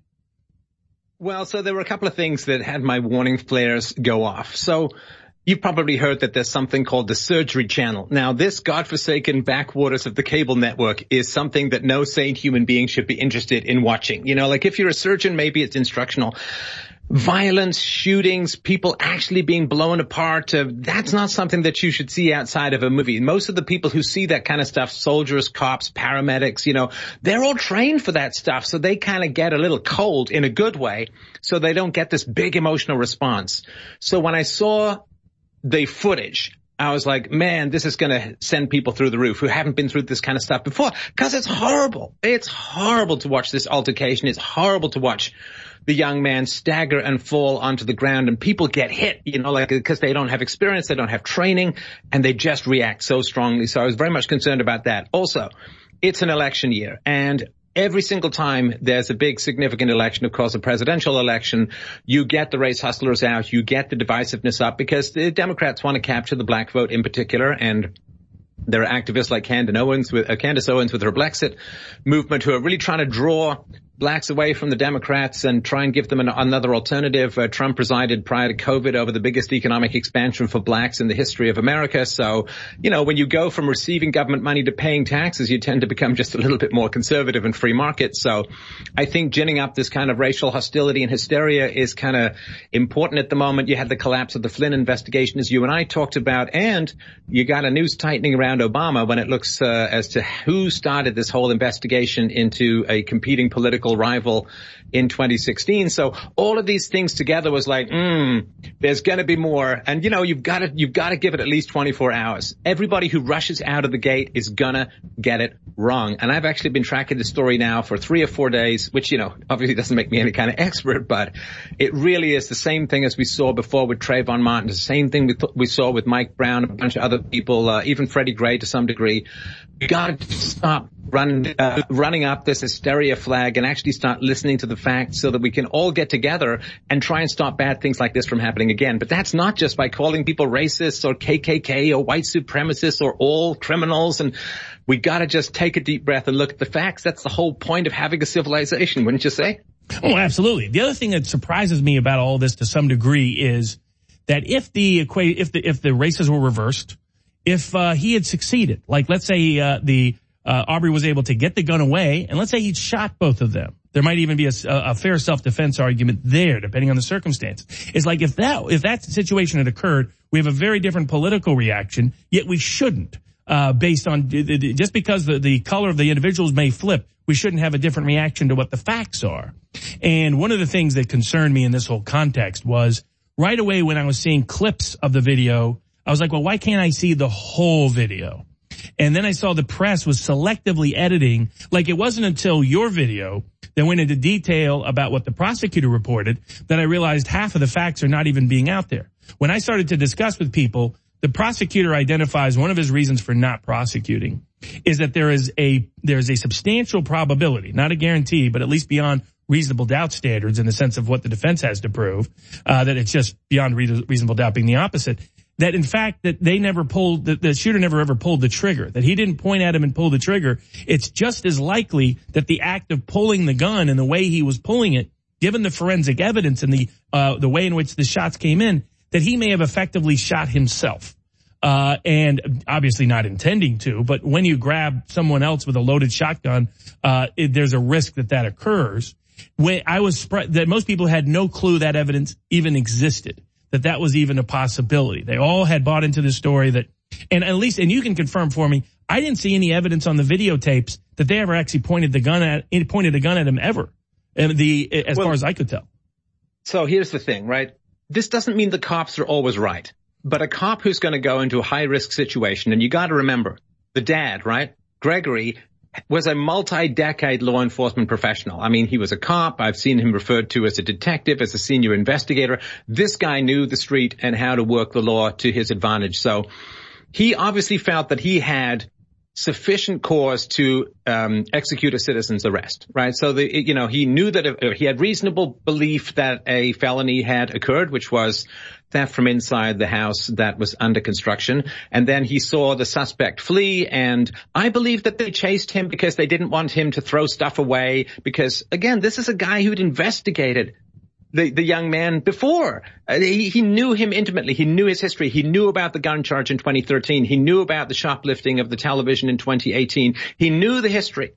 [SPEAKER 6] Well, so there were a couple of things that had my warning flares go off. So you've probably heard that there's something called the Surgery Channel. Now, this godforsaken backwaters of the cable network is something that no sane human being should be interested in watching. You know, like if you're a surgeon, maybe it's instructional. Violence, shootings, people actually being blown apart, that's not something that you should see outside of a movie. Most of the people who see that kind of stuff, soldiers, cops, paramedics, you know, they're all trained for that stuff. So they kind of get a little cold in a good way. So they don't get this big emotional response. So when I saw the footage, I was like, man, this is going to send people through the roof who haven't been through this kind of stuff before. Because it's horrible. It's horrible to watch this altercation. It's horrible to watch the young man stagger and fall onto the ground, and people get hit, you know, like, because they don't have experience, they don't have training, and they just react so strongly. So I was very much concerned about that. Also, it's an election year, and every single time there's a big significant election, of course, a presidential election, you get the race hustlers out, you get the divisiveness up, because the Democrats want to capture the black vote in particular, and there are activists like Candace Owens with her Blexit movement who are really trying to draw blacks away from the Democrats and try and give them another alternative. Trump presided prior to COVID over the biggest economic expansion for blacks in the history of America. So, you know, when you go from receiving government money to paying taxes, you tend to become just a little bit more conservative and free market. So I think ginning up this kind of racial hostility and hysteria is kind of important at the moment. You had the collapse of the Flynn investigation, as you and I talked about, and you got a news tightening around Obama when it looks as to who started this whole investigation into a competing political rival in 2016. So all of these things together was like, there's going to be more. And, you know, you've got to give it at least 24 hours. Everybody who rushes out of the gate is going to get it wrong. And I've actually been tracking the story now for 3 or 4 days, which, you know, obviously doesn't make me any kind of expert, but it really is the same thing as we saw before with Trayvon Martin, the same thing we saw with Mike Brown, a bunch of other people, even Freddie Gray to some degree. You got to stop running up this hysteria flag and actually start listening to the facts so that we can all get together and try and stop bad things like this from happening again. But that's not just by calling people racists or KKK or white supremacists or all criminals. And we got to just take a deep breath and look at the facts. That's the whole point of having a civilization, wouldn't you say?
[SPEAKER 3] Oh, absolutely. The other thing that surprises me about all this to some degree is that if the races were reversed, if he had succeeded, like let's say Aubrey was able to get the gun away, and let's say he'd shot both of them, there might even be a fair self-defense argument there, depending on the circumstance. It's like if that situation had occurred, we have a very different political reaction, yet we shouldn't. Based on just because the color of the individuals may flip, we shouldn't have a different reaction to what the facts are. And one of the things that concerned me in this whole context was right away when I was seeing clips of the video, I was like, well, why can't I see the whole video? And then I saw the press was selectively editing. Like it wasn't until your video that went into detail about what the prosecutor reported that I realized half of the facts are not even being out there. When I started to discuss with people, the prosecutor identifies one of his reasons for not prosecuting is that there is a substantial probability, not a guarantee, but at least beyond reasonable doubt standards in the sense of what the defense has to prove, that it's just beyond reasonable doubt being the opposite. That in fact that they never pulled, the shooter never ever pulled the trigger, that he didn't point at him and pull the trigger. It's just as likely that the act of pulling the gun and the way he was pulling it, given the forensic evidence and the way in which the shots came in, that he may have effectively shot himself. And obviously not intending to, but when you grab someone else with a loaded shotgun, there's a risk that occurs. When I was that most people had no clue that evidence even existed, that was even a possibility. They all had bought into the story and you can confirm for me, I didn't see any evidence on the videotapes that they ever actually pointed a gun at him ever. As far as I could tell.
[SPEAKER 6] So here's the thing, right? This doesn't mean the cops are always right. But a cop who's going to go into a high-risk situation, and you got to remember, the dad, right, Gregory, was a multi-decade law enforcement professional. I mean, he was a cop. I've seen him referred to as a detective, as a senior investigator. This guy knew the street and how to work the law to his advantage. So he obviously felt that he had sufficient cause to execute a citizen's arrest, right? So he knew that he had reasonable belief that a felony had occurred, which was theft from inside the house that was under construction. And then he saw the suspect flee, and I believe that they chased him because they didn't want him to throw stuff away, because again, this is a guy who'd investigated the young man before. He knew him intimately. He knew his history. He knew about the gun charge in 2013. He knew about the shoplifting of the television in 2018. He knew the history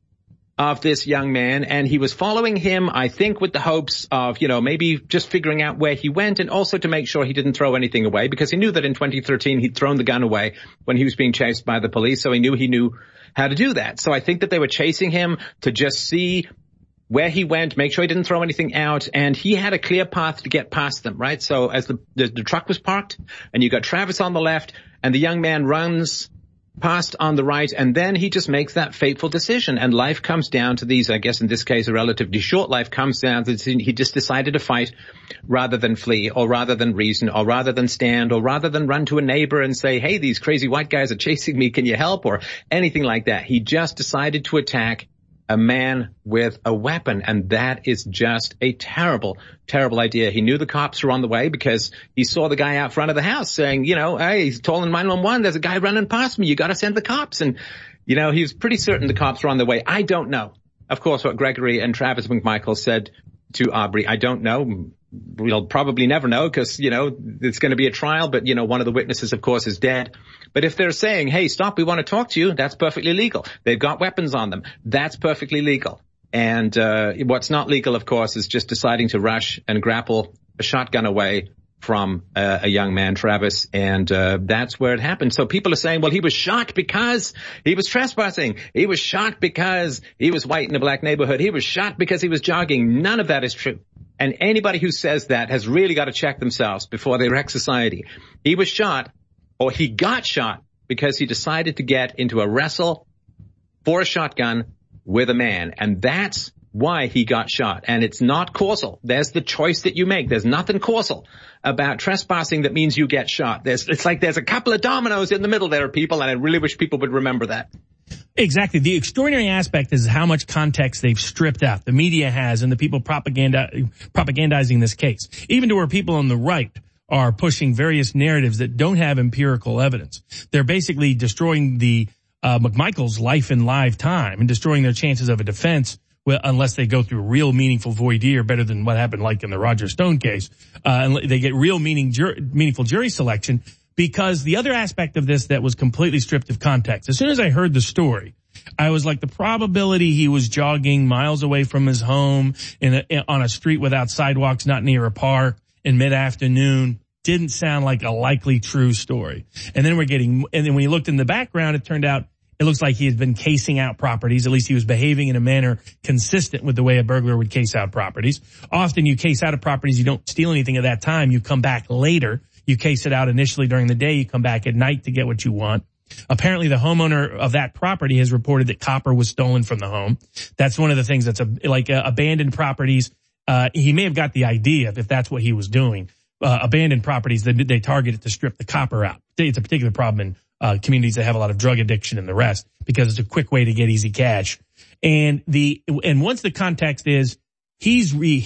[SPEAKER 6] of this young man, and he was following him, I think, with the hopes of, maybe just figuring out where he went, and also to make sure he didn't throw anything away, because he knew that in 2013 he'd thrown the gun away when he was being chased by the police. So he knew how to do that. So I think that they were chasing him to just see where he went, make sure he didn't throw anything out, and he had a clear path to get past them, right? So as the truck was parked, and you got Travis on the left, and the young man runs past on the right, and then he just makes that fateful decision, and life comes down to these, I guess in this case, a relatively short life comes down to he just decided to fight rather than flee, or rather than reason, or rather than stand, or rather than run to a neighbor and say, hey, these crazy white guys are chasing me, can you help, or anything like that. He just decided to attack a man with a weapon, and that is just a terrible, terrible idea. He knew the cops were on the way because he saw the guy out front of the house saying, hey, he's calling 911. There's a guy running past me. You got to send the cops. And, he was pretty certain the cops were on the way. I don't know, of course, what Gregory and Travis McMichael said to Aubrey. I don't know. We'll probably never know because, it's going to be a trial. But, one of the witnesses, of course, is dead. But if they're saying, hey, stop, we want to talk to you, that's perfectly legal. They've got weapons on them. That's perfectly legal. And what's not legal, of course, is just deciding to rush and grapple a shotgun away from a young man, Travis. And that's where it happened. So people are saying, well, he was shot because he was trespassing. He was shot because he was white in a black neighborhood. He was shot because he was jogging. None of that is true. And anybody who says that has really got to check themselves before they wreck society. He was shot, or he got shot, because he decided to get into a wrestle for a shotgun with a man. And that's why he got shot. And it's not causal. There's the choice that you make. There's nothing causal about trespassing that means you get shot. It's like there's a couple of dominoes in the middle there, people, and I really wish people would remember that.
[SPEAKER 3] Exactly. The extraordinary aspect is how much context they've stripped out. The media has, and the people propagandizing this case, even to where people on the right are pushing various narratives that don't have empirical evidence. They're basically destroying the McMichael's life and live time and destroying their chances of a defense, unless they go through real meaningful voir dire, better than what happened like in the Roger Stone case. And they get real meaningful jury selection. Because the other aspect of this that was completely stripped of context, as soon as I heard the story, I was like, the probability he was jogging miles away from his home on a street without sidewalks, not near a park, in mid-afternoon, didn't sound like a likely true story. And then when you looked in the background, it turned out it looks like he had been casing out properties. At least he was behaving in a manner consistent with the way a burglar would case out properties. Often you case out of properties, you don't steal anything at that time, you come back later. You case it out initially during the day, you come back at night to get what you want. Apparently the homeowner of that property has reported that copper was stolen from the home. That's one of the things that's abandoned properties. He may have got the idea if that's what he was doing. Abandoned properties, they target it to strip the copper out. It's a particular problem in communities that have a lot of drug addiction and the rest, because it's a quick way to get easy cash. And once the context is, he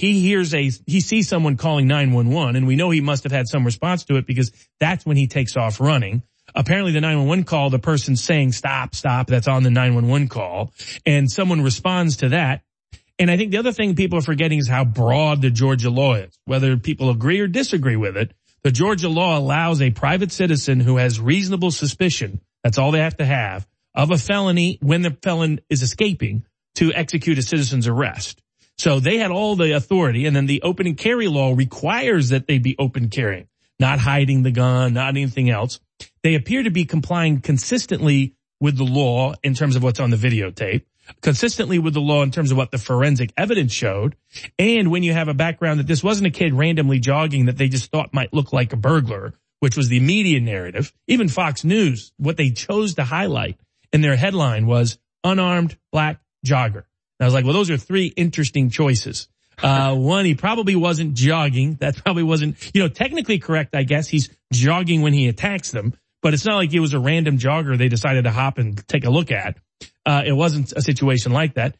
[SPEAKER 3] sees someone calling 911, and we know he must have had some response to it because that's when he takes off running. Apparently the 911 call, the person saying stop, that's on the 911 call, and someone responds to that. And I think the other thing people are forgetting is how broad the Georgia law is. Whether people agree or disagree with it, the Georgia law allows a private citizen who has reasonable suspicion, that's all they have to have, of a felony when the felon is escaping, to execute a citizen's arrest. So they had all the authority, and then the open and carry law requires that they be open carrying, not hiding the gun, not anything else. They appear to be complying consistently with the law in terms of what's on the videotape, consistently with the law in terms of what the forensic evidence showed. And when you have a background that this wasn't a kid randomly jogging that they just thought might look like a burglar, which was the media narrative, even Fox News, what they chose to highlight in their headline was, unarmed black jogger. And I was like, well, those are three interesting choices. One, he probably wasn't jogging. That probably wasn't, technically correct. I guess he's jogging when he attacks them, but it's not like it was a random jogger they decided to hop and take a look at. It wasn't a situation like that.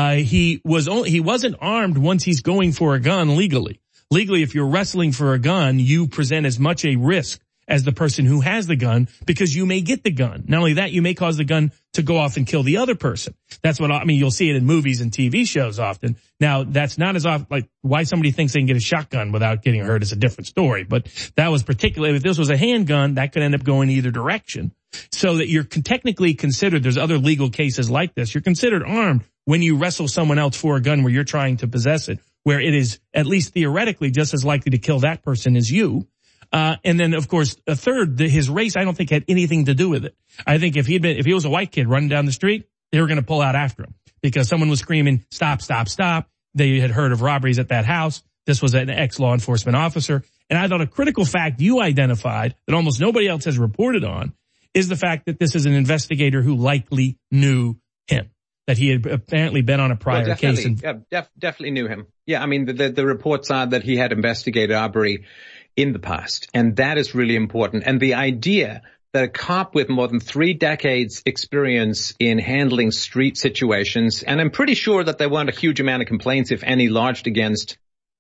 [SPEAKER 3] He wasn't armed once he's going for a gun legally. Legally, if you're wrestling for a gun, you present as much a risk as the person who has the gun because you may get the gun. Not only that, you may cause the gun to go off and kill the other person. That's you'll see it in movies and TV shows often. Now, that's not as often, like why somebody thinks they can get a shotgun without getting hurt is a different story. But that was particularly, if this was a handgun, that could end up going either direction. So that you're technically considered, there's other legal cases like this, you're considered armed when you wrestle someone else for a gun where you're trying to possess it, where it is at least theoretically just as likely to kill that person as you. And then, of course, a third, his race, I don't think had anything to do with it. I think if he was a white kid running down the street, they were going to pull out after him because someone was screaming, stop, stop, stop. They had heard of robberies at that house. This was an ex-law enforcement officer. And I thought a critical fact you identified that almost nobody else has reported on is the fact that this is an investigator who likely knew him, that he had apparently been on a prior case.
[SPEAKER 6] Definitely knew him. Yeah, I mean, the reports are that he had investigated Arbery in the past, and that is really important. And the idea that a cop with more than 3 decades experience in handling street situations, and I'm pretty sure that there weren't a huge amount of complaints, if any, lodged against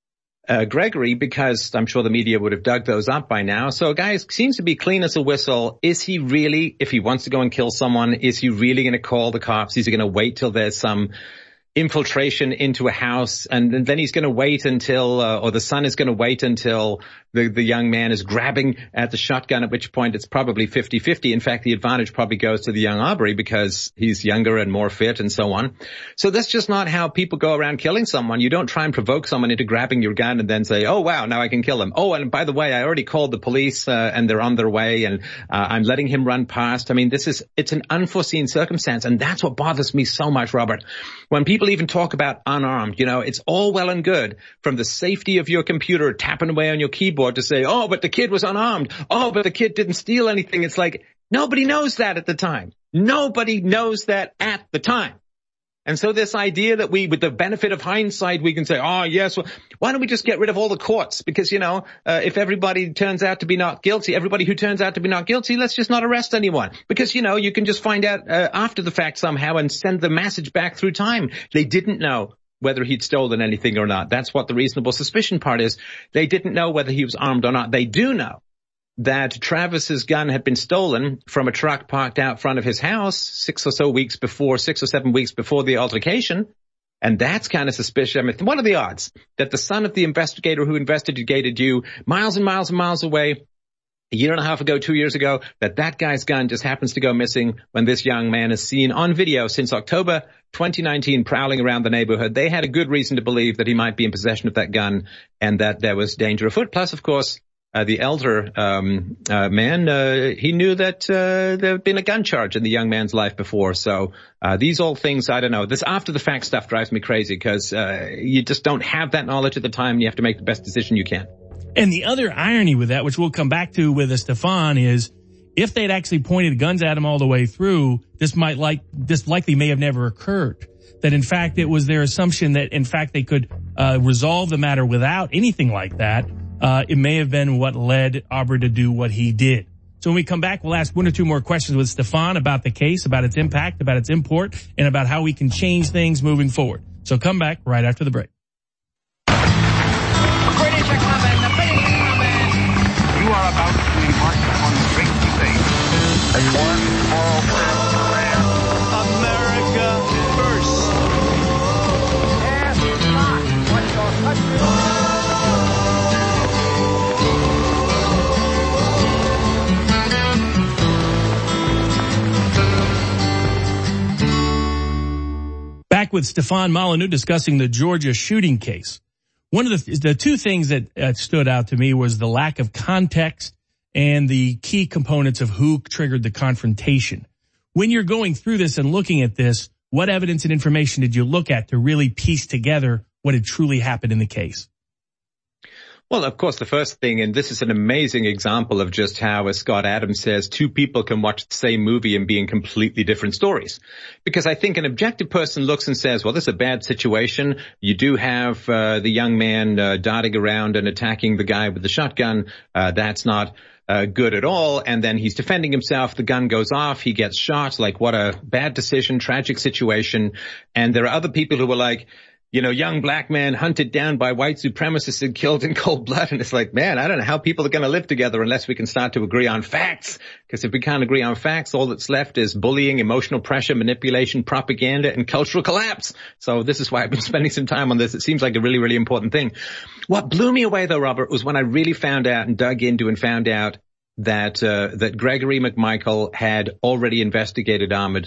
[SPEAKER 6] Gregory, because I'm sure the media would have dug those up by now. So a guy seems to be clean as a whistle. Is he really, if he wants to go and kill someone, is he really going to call the cops? Is he going to wait till there's some infiltration into a house, and then he's going to wait until, or the son is going to wait until the young man is grabbing at the shotgun, at which point it's probably 50-50. In fact, the advantage probably goes to the young Arbery because he's younger and more fit and so on. So that's just not how people go around killing someone. You don't try and provoke someone into grabbing your gun and then say, oh wow, now I can kill him. Oh, and by the way, I already called the police, and they're on their way, and I'm letting him run past. I mean, it's an unforeseen circumstance, and that's what bothers me so much, Robert. When people even talk about unarmed, it's all well and good from the safety of your computer tapping away on your keyboard to say, oh, but the kid was unarmed. Oh, but the kid didn't steal anything. It's like, nobody knows that at the time. Nobody knows that at the time. And so this idea that with the benefit of hindsight, we can say, oh, yes, well, why don't we just get rid of all the courts? Because, if everybody turns out to be not guilty, everybody who turns out to be not guilty, let's just not arrest anyone. Because, you can just find out after the fact somehow and send the message back through time. They didn't know whether he'd stolen anything or not. That's what the reasonable suspicion part is. They didn't know whether he was armed or not. They do know that Travis's gun had been stolen from a truck parked out front of his house 6 or 7 weeks before the altercation. And that's kind of suspicious. I mean, what are the odds that the son of the investigator who investigated you miles and miles and miles away, a year and a half ago, 2 years ago, that guy's gun just happens to go missing when this young man is seen on video since October 2019 prowling around the neighborhood? They had a good reason to believe that he might be in possession of that gun and that there was danger afoot. Plus, of course, the elder man, he knew that there had been a gun charge in the young man's life before. So these all things, I don't know. This after the fact stuff drives me crazy because you just don't have that knowledge at the time. And you have to make the best decision you can.
[SPEAKER 3] And the other irony with that, which we'll come back to with Stefan, is if they'd actually pointed guns at him all the way through, this likely may have never occurred. That in fact it was their assumption that in fact they could resolve the matter without anything like that. It may have been what led Arbery to do what he did. So when we come back, we'll ask 1 or 2 more questions with Stefan about the case, about its impact, about its import, and about how we can change things moving forward. So come back right after the break.
[SPEAKER 1] British are coming. The British are coming.
[SPEAKER 2] You are about to embark on the great debate.
[SPEAKER 1] One small step for man.
[SPEAKER 2] America first.
[SPEAKER 1] Ask not what your country
[SPEAKER 3] Back with Stefan Molyneux discussing the Georgia shooting case. One of the 2 things that stood out to me was the lack of context and the key components of who triggered the confrontation. When you're going through this and looking at this, what evidence and information did you look at to really piece together what had truly happened in the case?
[SPEAKER 6] Well, of course, the first thing, and this is an amazing example of just how, as Scott Adams says, two people can watch the same movie and be in completely different stories. Because I think an objective person looks and says, well, this is a bad situation. You do have the young man darting around and attacking the guy with the shotgun. That's not good at all. And then he's defending himself. The gun goes off. He gets shot. Like, what a bad decision, tragic situation. And there are other people who were like, you know, young black man hunted down by white supremacists and killed in cold blood. And it's like, man, I don't know how people are going to live together unless we can start to agree on facts. Because if we can't agree on facts, all that's left is bullying, emotional pressure, manipulation, propaganda, and cultural collapse. So this is why I've been spending some time on this. It seems like a really, really important thing. What blew me away, though, Robert, was when I really found out and dug into and found out that Gregory McMichael had already investigated Ahmaud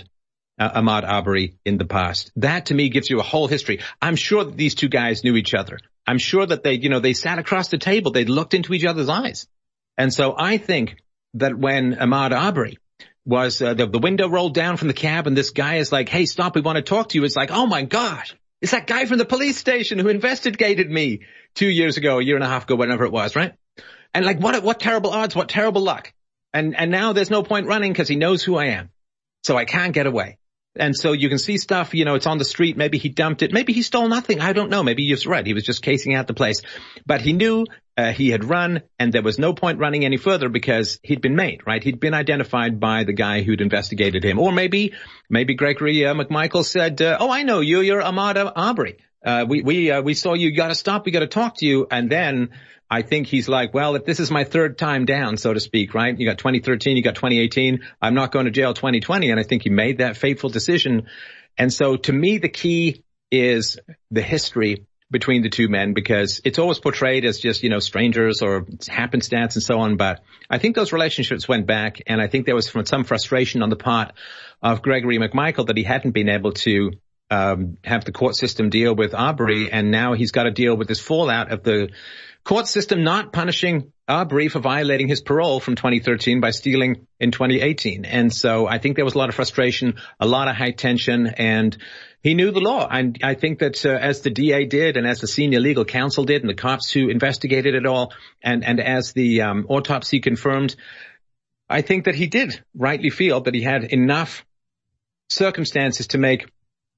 [SPEAKER 6] Arbery in the past. That to me gives you a whole history. I'm sure that these two guys knew each other. I'm sure that they sat across the table. They looked into each other's eyes. And so I think that when Ahmaud Arbery was, the window rolled down from the cab and this guy is like, hey, stop, we want to talk to you. It's like, oh my gosh, it's that guy from the police station who investigated me 2 years ago, a year and a half ago, whenever it was, right? And like, what terrible odds, what terrible luck. And now there's no point running because he knows who I am. So I can't get away. And so you can see stuff, it's on the street. Maybe he dumped it. Maybe he stole nothing. I don't know. Maybe you're right. He was just casing out the place. But he knew he had run and there was no point running any further because he'd been made, right? He'd been identified by the guy who'd investigated him. Or maybe Gregory McMichael said, oh, I know you. You're Ahmaud Arbery. We saw you. You got to stop. We got to talk to you. And then I think he's like, well, if this is my third time down, so to speak, right? You got 2013, you got 2018. I'm not going to jail 2020. And I think he made that fateful decision. And so to me, the key is the history between the two men, because it's always portrayed as just, strangers or happenstance and so on. But I think those relationships went back. And I think there was some frustration on the part of Gregory McMichael that he hadn't been able to have the court system deal with Arbery. And now he's got to deal with this fallout of the court system not punishing Arbery for violating his parole from 2013 by stealing in 2018. And so I think there was a lot of frustration, a lot of high tension, and he knew the law. And I think that as the DA did and as the senior legal counsel did and the cops who investigated it all and as the autopsy confirmed, I think that he did rightly feel that he had enough circumstances to make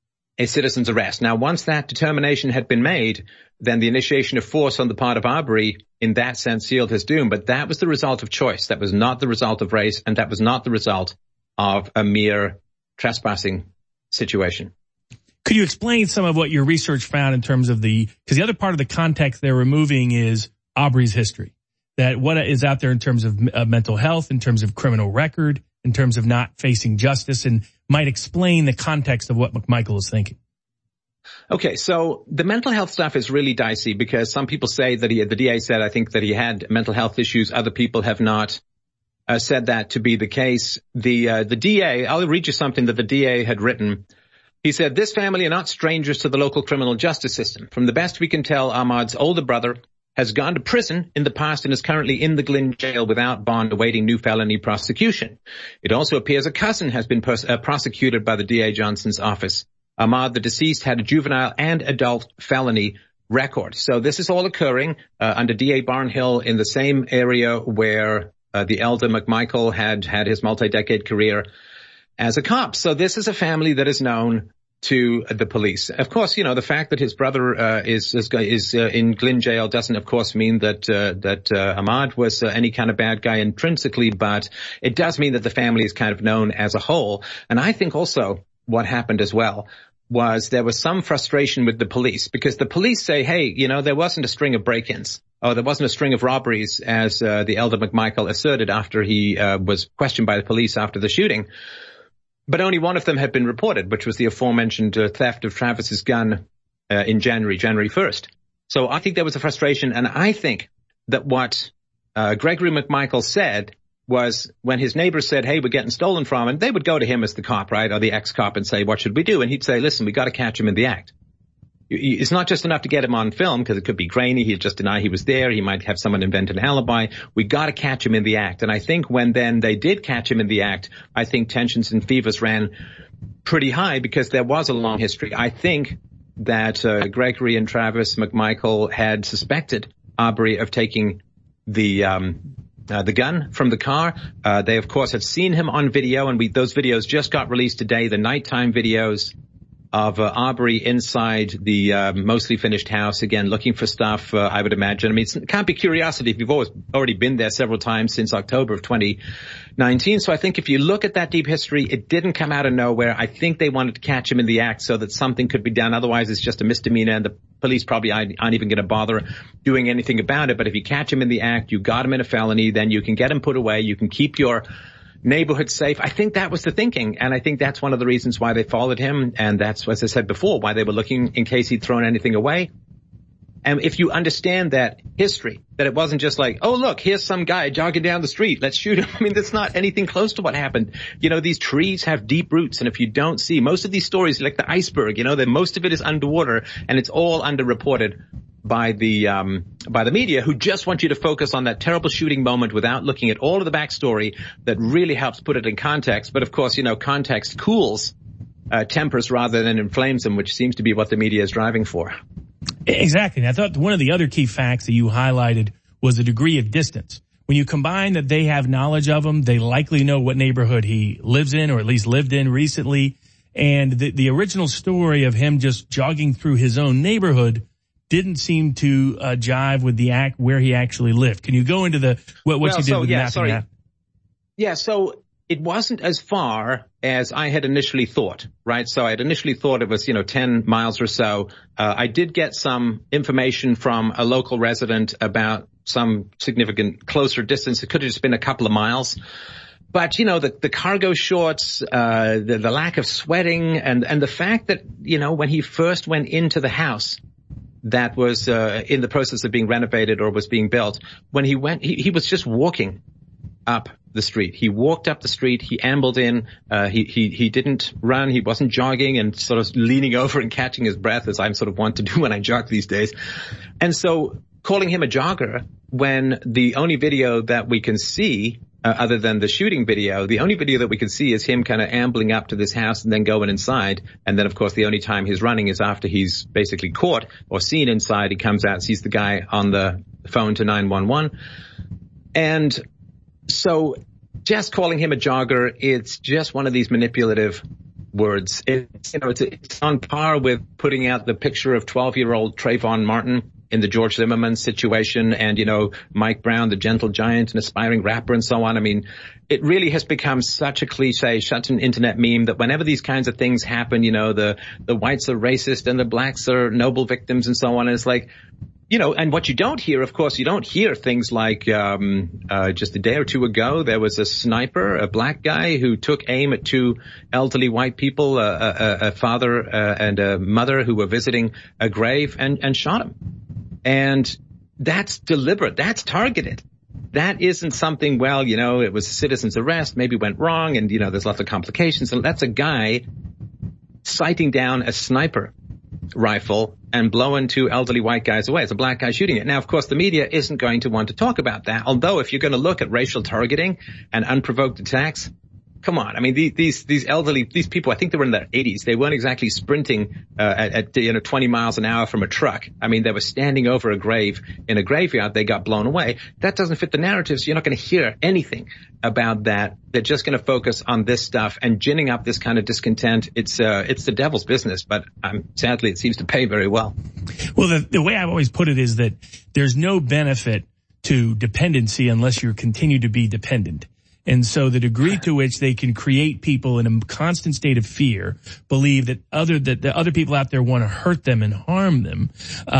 [SPEAKER 6] a citizen's arrest. Now, once that determination had been made, then the initiation of force on the part of Arbery in that sense sealed his doom. But that was the result of choice. That was not the result of race, and that was not the result of a mere trespassing situation.
[SPEAKER 3] Could you explain some of what your research found in terms of because the other part of the context they're removing is Arbery's history, that what is out there in terms of mental health, in terms of criminal record, in terms of not facing justice, and might explain the context of what McMichael is thinking.
[SPEAKER 6] Okay, so the mental health stuff is really dicey because some people say that the DA said, I think, that he had mental health issues. Other people have not said that to be the case. The DA, I'll read you something that the DA had written. He said, this family are not strangers to the local criminal justice system. From the best we can tell, Ahmaud's older brother has gone to prison in the past and is currently in the Glynn jail without bond awaiting new felony prosecution. It also appears a cousin has been prosecuted by the DA Johnson's office. Ahmaud, the deceased, had a juvenile and adult felony record. So this is all occurring under DA Barnhill in the same area where the elder McMichael had his multi-decade career as a cop. So this is a family that is known to the police. Of course, the fact that his brother is in Glynn jail doesn't, of course, mean that Ahmaud was any kind of bad guy intrinsically, but it does mean that the family is kind of known as a whole. And I think also what happened as well was there was some frustration with the police because the police say, hey, there wasn't a string of break-ins. Oh, there wasn't a string of robberies, as the elder McMichael asserted after he was questioned by the police after the shooting. But only one of them had been reported, which was the aforementioned theft of Travis's gun in January 1st. So I think there was a frustration, and I think that what Gregory McMichael said was when his neighbors said, hey, we're getting stolen from, and they would go to him as the cop, right, or the ex-cop and say, what should we do? And he'd say, listen, we got to catch him in the act. It's not just enough to get him on film because it could be grainy. He'd just deny he was there. He might have someone invent an alibi. We got to catch him in the act. And I think when then they did catch him in the act, I think tensions and fevers ran pretty high because there was a long history. I think that Gregory and Travis McMichael had suspected Arbery of taking the gun from the car. They, of course, had seen him on video, and those videos just got released today, the nighttime videos of Arbery inside the mostly finished house, again, looking for stuff, I would imagine. I mean, it can't be curiosity if you've already been there several times since October of 2019. So I think if you look at that deep history, it didn't come out of nowhere. I think they wanted to catch him in the act so that something could be done. Otherwise, it's just a misdemeanor, and the police probably aren't even going to bother doing anything about it. But if you catch him in the act, you got him in a felony, then you can get him put away. You can keep your neighborhood safe. I think that was the thinking, and I think that's one of the reasons why they followed him, and that's, as I said before, why they were looking in case he'd thrown anything away. And if you understand that history, that it wasn't just like, oh, look, here's some guy jogging down the street, let's shoot him. I mean, that's not anything close to what happened. You know, these trees have deep roots, and if you don't see, most of these stories, like the iceberg, you know, that most of it is underwater, and it's all underreported by the media, who just want you to focus on that terrible shooting moment without looking at all of the backstory that really helps put it in context. But of course, you know, context cools tempers rather than inflames them, which seems to be what the media is driving for.
[SPEAKER 3] Exactly. And I thought one of the other key facts that you highlighted was the degree of distance. When you combine that they have knowledge of him, they likely know what neighborhood he lives in, or at least lived in recently. And the original story of him just jogging through his own neighborhood didn't seem to jive with the act where he actually lived. Can you go into what you did with mapping that?
[SPEAKER 6] Yeah, so it wasn't as far as I had initially thought, right? So I had initially thought it was, 10 miles or so. I did get some information from a local resident about some significant closer distance. It could have just been a couple of miles. But, the cargo shorts, the lack of sweating, and the fact that, when he first went into the house that was in the process of being renovated or was being built, when he went, he was just walking up the street. He walked up the street. He ambled in. He didn't run. He wasn't jogging and sort of leaning over and catching his breath, as I'm sort of want to do when I jog these days. And so calling him a jogger when the only video that we can see, other than the shooting video, the only video that we can see is him kind of ambling up to this house and then going inside. And then, of course, the only time he's running is after he's basically caught or seen inside. He comes out, sees the guy on the phone to 911. And so just calling him a jogger, it's just one of these manipulative words. It's on par with putting out the picture of 12-year-old Trayvon Martin in the George Zimmerman situation and, Mike Brown, the gentle giant and aspiring rapper and so on. I mean, it really has become such a cliche, such an internet meme that whenever these kinds of things happen, the whites are racist and the blacks are noble victims and so on. And it's like, and what you don't hear, of course, you don't hear things like, just a day or two ago, there was a sniper, a black guy who took aim at two elderly white people, a father and a mother who were visiting a grave and shot him. And that's deliberate. That's targeted. That isn't something, it was a citizen's arrest, maybe went wrong and, there's lots of complications. So that's a guy sighting down a sniper rifle and blowing two elderly white guys away. It's a black guy shooting it. Now, of course, the media isn't going to want to talk about that. Although if you're going to look at racial targeting and unprovoked attacks, come on. I mean, these people, I think they were in their 80s. They weren't exactly sprinting at 20 miles an hour from a truck. I mean, they were standing over a grave in a graveyard. They got blown away. That doesn't fit the narrative, so you're not going to hear anything about that. They're just going to focus on this stuff and ginning up this kind of discontent. It's the devil's business, but sadly, it seems to pay very well.
[SPEAKER 3] Well, the way I've always put it is that there's no benefit to dependency unless you continue to be dependent. And so the degree to which they can create people in a constant state of fear, believe that the other people out there want to hurt them and harm them,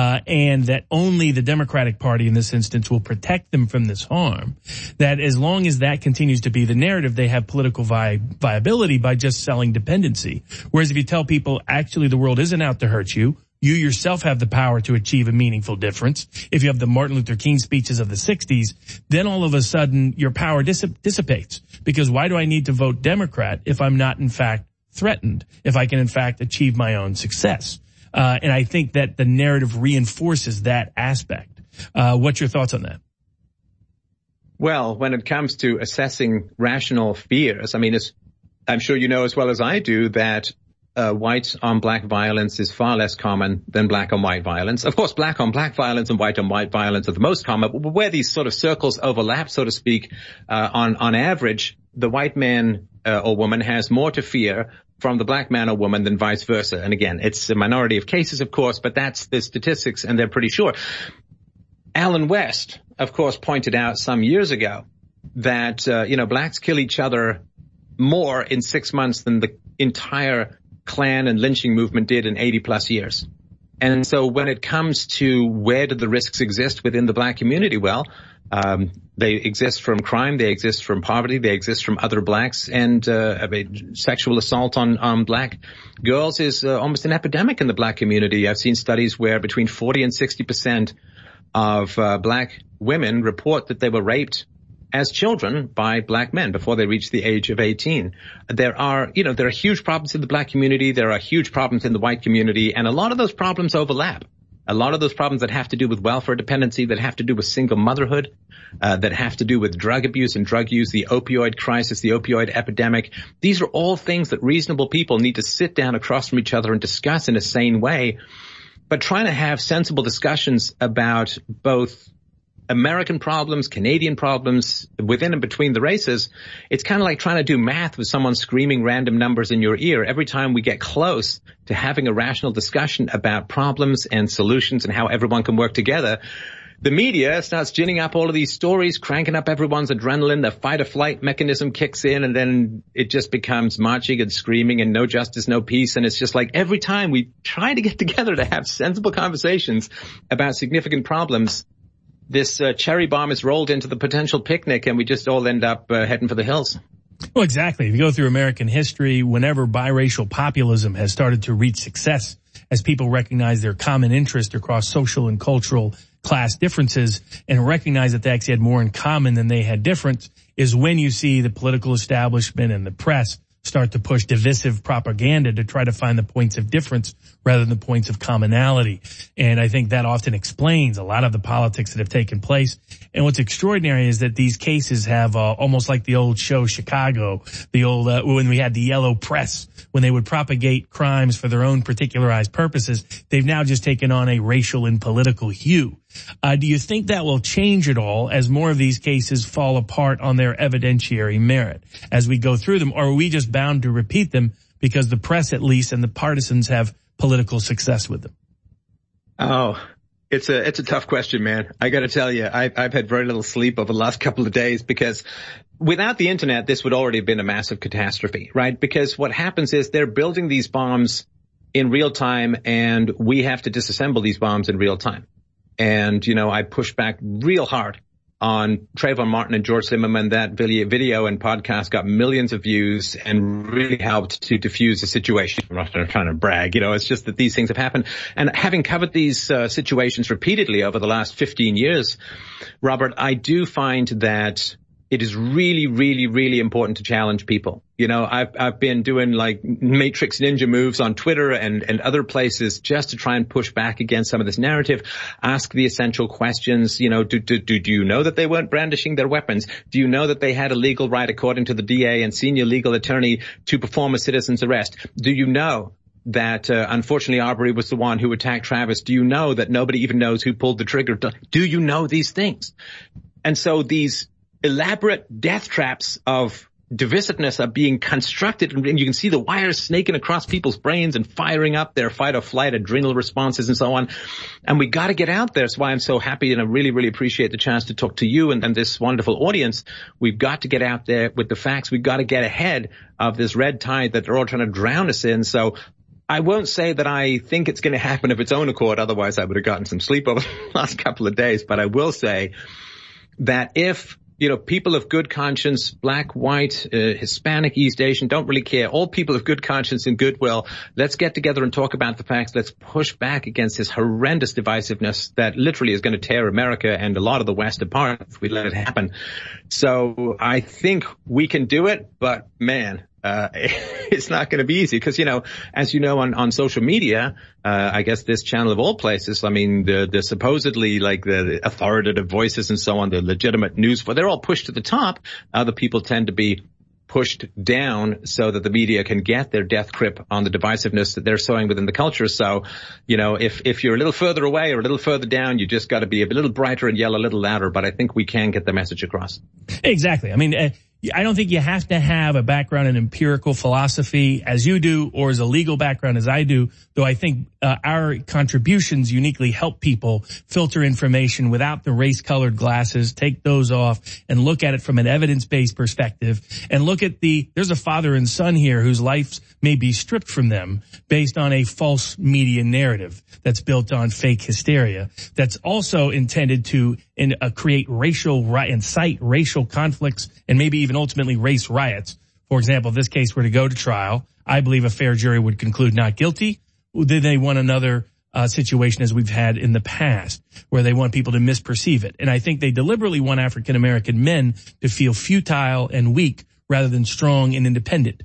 [SPEAKER 3] and that only the Democratic Party in this instance will protect them from this harm, that as long as that continues to be the narrative, they have political viability by just selling dependency. Whereas if you tell people, actually the world isn't out to hurt you, you yourself have the power to achieve a meaningful difference. If you have the Martin Luther King speeches of the 60s, then all of a sudden your power dissipates. Because why do I need to vote Democrat if I'm not in fact threatened, if I can in fact achieve my own success? And I think that the narrative reinforces that aspect. What's your thoughts on that?
[SPEAKER 6] Well, when it comes to assessing rational fears, I mean, I'm sure you know as well as I do that white on black violence is far less common than black on white violence. Of course, black on black violence and white on white violence are the most common, but where these sort of circles overlap, so to speak, on average, the white man or woman has more to fear from the black man or woman than vice versa. And again, it's a minority of cases, of course, but that's the statistics, and they're pretty sure. Alan West, of course, pointed out some years ago that, blacks kill each other more in 6 months than the entire Klan and lynching movement did in 80 plus years. And so when it comes to where do the risks exist within the black community, well, they exist from crime, they exist from poverty, they exist from other blacks, and sexual assault on black girls is almost an epidemic in the black community. I've seen studies where between 40 and 60% of black women report that they were raped as children by black men before they reach the age of 18. There are huge problems in the black community. There are huge problems in the white community, and a lot of those problems overlap. A lot of those problems that have to do with welfare dependency, that have to do with single motherhood, that have to do with drug abuse and drug use, the opioid crisis, the opioid epidemic. These are all things that reasonable people need to sit down across from each other and discuss in a sane way. But trying to have sensible discussions about both American problems, Canadian problems, within and between the races, it's kind of like trying to do math with someone screaming random numbers in your ear. Every time we get close to having a rational discussion about problems and solutions and how everyone can work together, the media starts ginning up all of these stories, cranking up everyone's adrenaline, the fight or flight mechanism kicks in, and then it just becomes marching and screaming and no justice, no peace. And it's just like every time we try to get together to have sensible conversations about significant problems, this cherry bomb is rolled into the potential picnic, and we just all end up heading for the hills.
[SPEAKER 3] Well, exactly. If you go through American history, whenever biracial populism has started to reach success, as people recognize their common interest across social and cultural class differences and recognize that they actually had more in common than they had difference, is when you see the political establishment and the press start to push divisive propaganda to try to find the points of difference rather than the points of commonality. And I think that often explains a lot of the politics that have taken place. And what's extraordinary is that these cases have almost like the old show Chicago, the old when we had the yellow press, when they would propagate crimes for their own particularized purposes. They've now just taken on a racial and political hue. Do you think that will change at all as more of these cases fall apart on their evidentiary merit as we go through them? Or are we just bound to repeat them because the press, at least, and the partisans have political success with them?
[SPEAKER 6] Oh, it's a tough question, man. I got to tell you, I've had very little sleep over the last couple of days because without the internet, this would already have been a massive catastrophe, right? Because what happens is they're building these bombs in real time, and we have to disassemble these bombs in real time. And, I pushed back real hard on Trayvon Martin and George Zimmerman. That video and podcast got millions of views and really helped to diffuse the situation. I'm not trying to brag, it's just that these things have happened. And having covered these situations repeatedly over the last 15 years, Robert, I do find that it is really, really, really important to challenge people. I've been doing like Matrix Ninja moves on Twitter and other places just to try and push back against some of this narrative, ask the essential questions. Do you know that they weren't brandishing their weapons? Do you know that they had a legal right, according to the DA and senior legal attorney, to perform a citizen's arrest? Do you know that, unfortunately, Arbery was the one who attacked Travis? Do you know that nobody even knows who pulled the trigger? Do you know these things? And so these elaborate death traps of divisiveness are being constructed, and you can see the wires snaking across people's brains and firing up their fight or flight adrenal responses and so on. And we got to get out there. That's why I'm so happy, and I really, really appreciate the chance to talk to you and this wonderful audience. We've got to get out there with the facts. We've got to get ahead of this red tide that they're all trying to drown us in. So I won't say that I think it's going to happen of its own accord. Otherwise, I would have gotten some sleep over the last couple of days. But I will say that if people of good conscience, black, white, Hispanic, East Asian, don't really care. All people of good conscience and goodwill, let's get together and talk about the facts. Let's push back against this horrendous divisiveness that literally is going to tear America and a lot of the West apart if we let it happen. So I think we can do it, but man, it's not going to be easy because, as you know, on social media, I guess this channel of all places, I mean, the supposedly like the authoritative voices and so on, the legitimate news, they're all pushed to the top. Other people tend to be pushed down so that the media can get their death grip on the divisiveness that they're sowing within the culture. So, if you're a little further away or a little further down, you just got to be a little brighter and yell a little louder. But I think we can get the message across.
[SPEAKER 3] Exactly. I mean, I don't think you have to have a background in empirical philosophy as you do or as a legal background as I do, though I think our contributions uniquely help people filter information without the race-colored glasses, take those off, and look at it from an evidence-based perspective, and look at there's a father and son here whose lives may be stripped from them based on a false media narrative that's built on fake hysteria, that's also intended to create incite racial conflicts, and maybe even ultimately race riots. For example, if this case were to go to trial, I believe a fair jury would conclude not guilty. Then they want another situation as we've had in the past, where they want people to misperceive it. And I think they deliberately want African American men to feel futile and weak rather than strong and independent.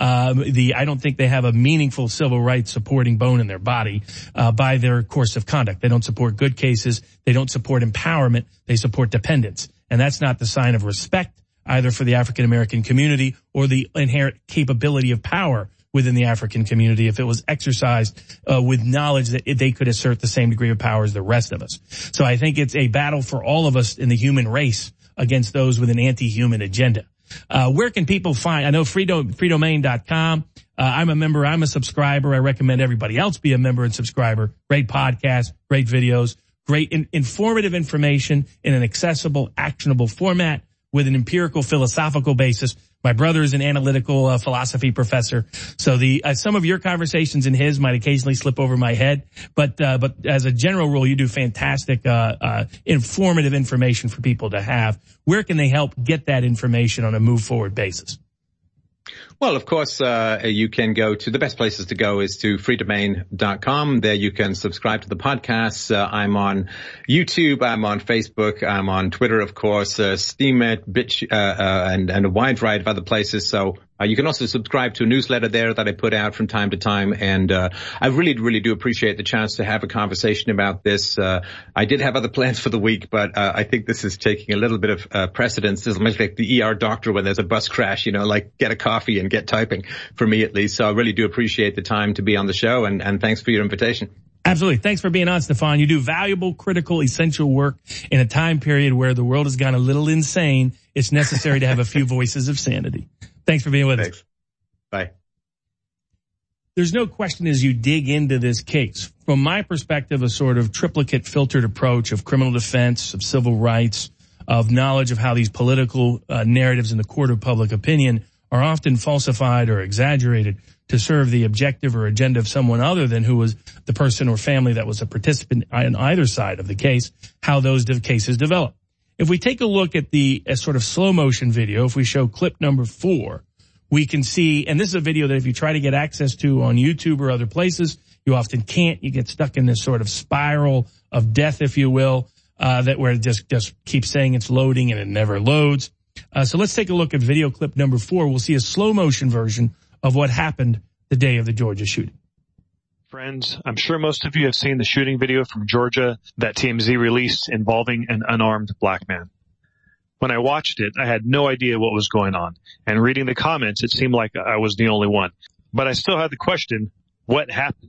[SPEAKER 3] I don't think they have a meaningful civil rights supporting bone in their body by their course of conduct. They don't support good cases. They don't support empowerment. They support dependence. And that's not the sign of respect either for the African American community or the inherent capability of power within the African community if it was exercised with knowledge that they could assert the same degree of power as the rest of us. So I think it's a battle for all of us in the human race against those with an anti-human agenda. Where can people find? I know freedomain.com. I'm a member. I'm a subscriber. I recommend everybody else be a member and subscriber. Great podcast, great videos, great informative information in an accessible, actionable format with an empirical philosophical basis. My brother is an analytical philosophy professor, so some of your conversations and his might occasionally slip over my head, but as a general rule, you do fantastic informative information for people to have. Where can they help get that information on a move forward basis?
[SPEAKER 6] Well, of course, you can go to the best places to go is to freedomain.com. There you can subscribe to the podcasts. I'm on YouTube. I'm on Facebook. I'm on Twitter, of course, Steemit, Bitch, and a wide variety of other places. So you can also subscribe to a newsletter there that I put out from time to time. And I really, really do appreciate the chance to have a conversation about this. I did have other plans for the week, but I think this is taking a little bit of precedence. This is much like the ER doctor when there's a bus crash, like get a coffee and get typing, for me at least. So I really do appreciate the time to be on the show, and thanks for your invitation.
[SPEAKER 3] Absolutely. Thanks for being on, Stefan. You do valuable, critical, essential work in a time period where the world has gone a little insane. It's necessary to have a few voices of sanity. Thanks for being with us.
[SPEAKER 6] Bye.
[SPEAKER 3] There's no question as you dig into this case, from my perspective, a sort of triplicate filtered approach of criminal defense, of civil rights, of knowledge of how these political narratives in the court of public opinion are often falsified or exaggerated to serve the objective or agenda of someone other than who was the person or family that was a participant on either side of the case, how those cases develop. If we take a look at the sort of slow motion video, if we show clip number 4, we can see, and this is a video that if you try to get access to on YouTube or other places, you often can't. You get stuck in this sort of spiral of death, if you will, that where it just keeps saying it's loading and it never loads. So let's take a look at video clip number 4. We'll see a slow motion version of what happened the day of the Georgia shooting.
[SPEAKER 7] Friends, I'm sure most of you have seen the shooting video from Georgia that TMZ released involving an unarmed black man. When I watched it, I had no idea what was going on, and reading the comments, it seemed like I was the only one. But I still had the question, what happened?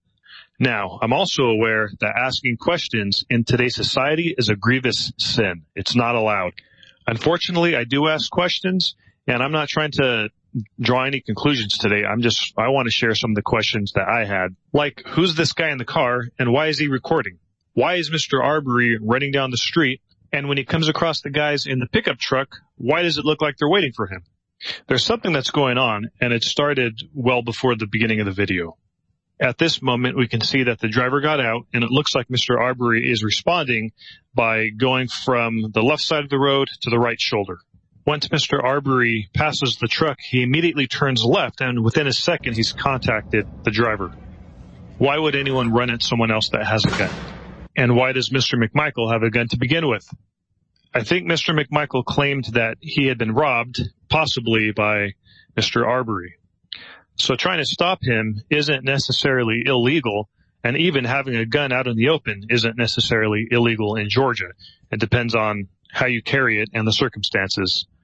[SPEAKER 7] Now, I'm also aware that asking questions in today's society is a grievous sin. It's not allowed. Unfortunately, I do ask questions, and I'm not trying to draw any conclusions today. I want to share some of the questions that I had. Like, who's this guy in the car, and why is he recording? Why is Mr. Arbery running down the street? And when he comes across the guys in the pickup truck, why does it look like they're waiting for him? There's something that's going on, and it started well before the beginning of the video. At this moment, we can see that the driver got out, and it looks like Mr. Arbery is responding by going from the left side of the road to the right shoulder. Once Mr. Arbery passes the truck, he immediately turns left, and within a second, he's contacted the driver. Why would anyone run at someone else that has a gun? And why does Mr. McMichael have a gun to begin with? I think Mr. McMichael claimed that he had been robbed, possibly by Mr. Arbery. So trying to stop him isn't necessarily illegal, and even having a gun out in the open isn't necessarily illegal in Georgia. It depends on how you carry it and the circumstances.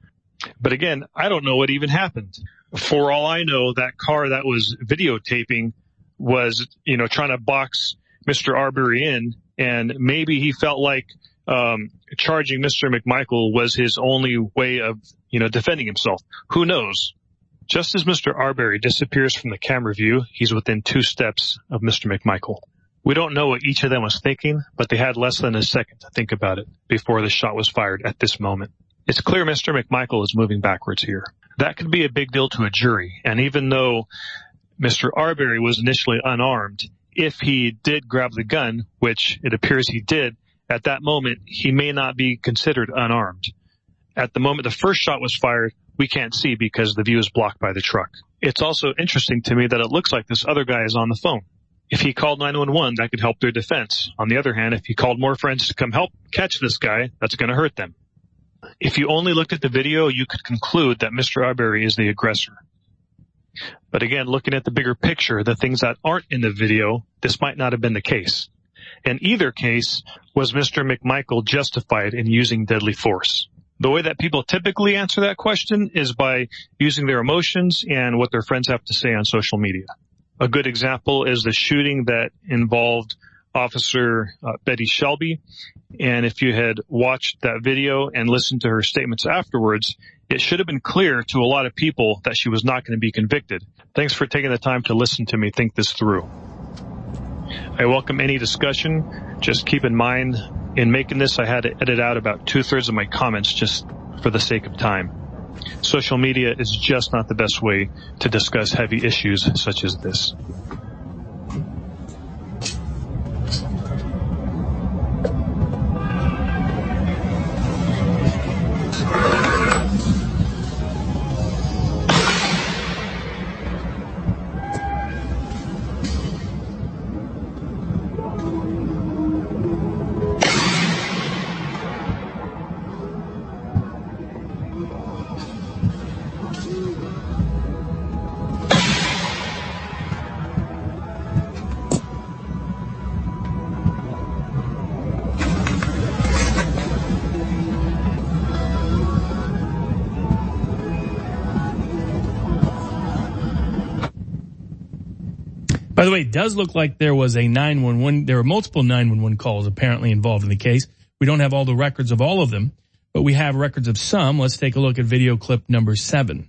[SPEAKER 7] But again, I don't know what even happened. For all I know, that car that was videotaping was, trying to box Mr. Arbery in, and maybe he felt like charging Mr. McMichael was his only way of, defending himself. Who knows? Just as Mr. Arbery disappears from the camera view, he's within 2 steps of Mr. McMichael. We don't know what each of them was thinking, but they had less than a second to think about it before the shot was fired at this moment. It's clear Mr. McMichael is moving backwards here. That could be a big deal to a jury, and even though Mr. Arbery was initially unarmed, if he did grab the gun, which it appears he did, at that moment, he may not be considered unarmed. At the moment the first shot was fired, we can't see because the view is blocked by the truck. It's also interesting to me that it looks like this other guy is on the phone. If he called 911, that could help their defense. On the other hand, if he called more friends to come help catch this guy, that's going to hurt them. If you only looked at the video, you could conclude that Mr. Arbery is the aggressor. But again, looking at the bigger picture, the things that aren't in the video, this might not have been the case. In either case, was Mr. McMichael justified in using deadly force? The way that people typically answer that question is by using their emotions and what their friends have to say on social media. A good example is the shooting that involved Officer Betty Shelby. And if you had watched that video and listened to her statements afterwards, it should have been clear to a lot of people that she was not going to be convicted. Thanks for taking the time to listen to me think this through. I welcome any discussion. Just keep in mind, in making this, I had to edit out about 2/3 of my comments just for the sake of time. Social media is just not the best way to discuss heavy issues such as this.
[SPEAKER 3] By the way, it does look like there was a 911. There were multiple 911 calls apparently involved in the case. We don't have all the records of all of them, but we have records of some. Let's take a look at video clip number 7.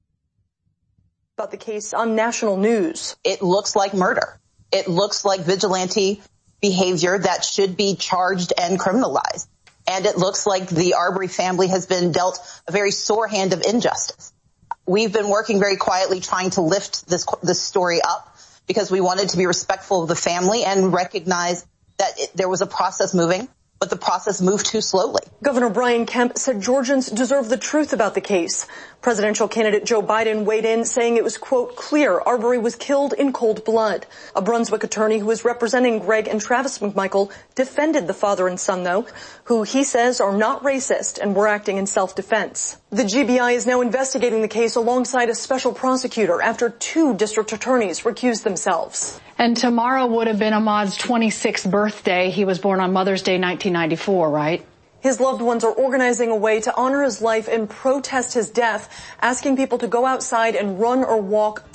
[SPEAKER 8] About the case on national news.
[SPEAKER 9] It looks like murder. It looks like vigilante behavior that should be charged and criminalized. And it looks like the Arbery family has been dealt a very sore hand of injustice. We've been working very quietly trying to lift this story up, because we wanted to be respectful of the family and recognize that there was a process moving, but the process moved too slowly.
[SPEAKER 8] Governor Brian Kemp said Georgians deserve the truth about the case. Presidential candidate Joe Biden weighed in, saying it was, quote, clear Arbery was killed in cold blood. A Brunswick attorney who was representing Greg and Travis McMichael defended the father and son, though, who he says are not racist and were acting in self-defense. The GBI is now investigating the case alongside a special prosecutor after 2 district attorneys recused themselves.
[SPEAKER 10] And tomorrow would have been Ahmaud's 26th birthday. He was born on Mother's Day, 1994, right?
[SPEAKER 8] His loved ones are organizing a way to honor his life and protest his death, asking people to go outside and run or walk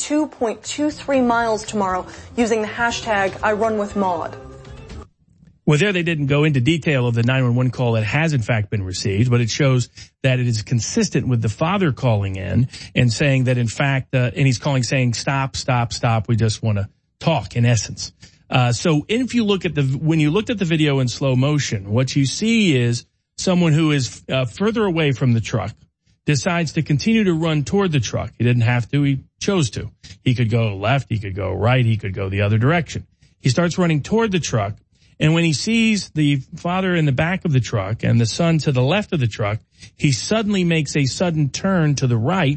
[SPEAKER 8] 2.23 miles tomorrow using the hashtag #IRunWithMaude.
[SPEAKER 3] Well, there they didn't go into detail of the 911 call that has in fact been received, but it shows that it is consistent with the father calling in and saying that in fact, and he's calling saying, stop, we just want to talk, in essence. So if you look at when you looked at the video in slow motion, what you see is someone who is further away from the truck decides to continue to run toward the truck. He didn't have to. He chose to. He could go left. He could go right. He could go the other direction. He starts running toward the truck. And when he sees the father in the back of the truck and the son to the left of the truck, he suddenly makes a sudden turn to the right,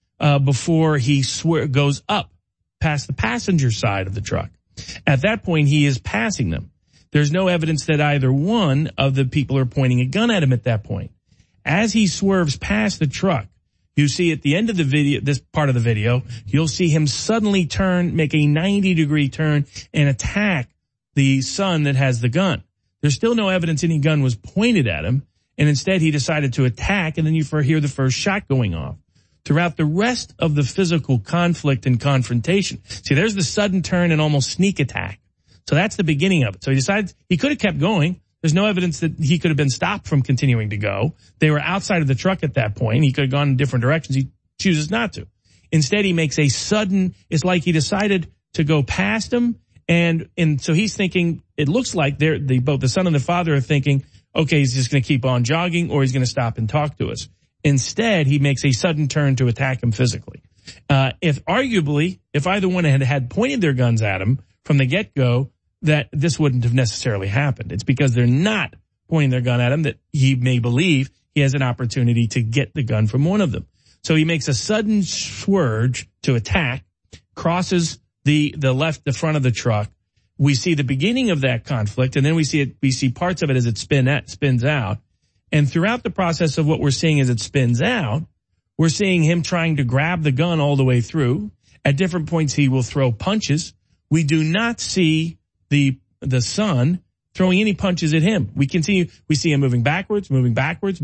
[SPEAKER 3] before he goes up past the passenger side of the truck. At that point, he is passing them. There's no evidence that either one of the people are pointing a gun at him at that point. As he swerves past the truck, you see at the end of the video, this part of the video, you'll see him suddenly make a 90-degree turn and attack the son that has the gun. There's still no evidence any gun was pointed at him. And instead, he decided to attack, and then you hear the first shot going off. Throughout the rest of the physical conflict and confrontation, see, there's the sudden turn and almost sneak attack. So that's the beginning of it. So he decides he could have kept going. There's no evidence that he could have been stopped from continuing to go. They were outside of the truck at that point. He could have gone in different directions. He chooses not to. Instead, he makes a sudden, it's like he decided to go past him. And so he's thinking, it looks like both the son and the father are thinking, okay, he's just going to keep on jogging or he's going to stop and talk to us. Instead, he makes a sudden turn to attack him physically. If either one had pointed their guns at him from the get-go, that this wouldn't have necessarily happened. It's because they're not pointing their gun at him that he may believe he has an opportunity to get the gun from one of them. So he makes a sudden swerve to attack, crosses the front of the truck. We see the beginning of that conflict, and then we see parts of it as it spins out. And throughout the process of what we're seeing as it spins out, we're seeing him trying to grab the gun all the way through. At different points, he will throw punches. We do not see the son throwing any punches at him. We see him moving backwards, and moving backwards.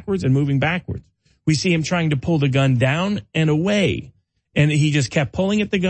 [SPEAKER 3] We see him trying to pull the gun down and away. And he just kept pulling at the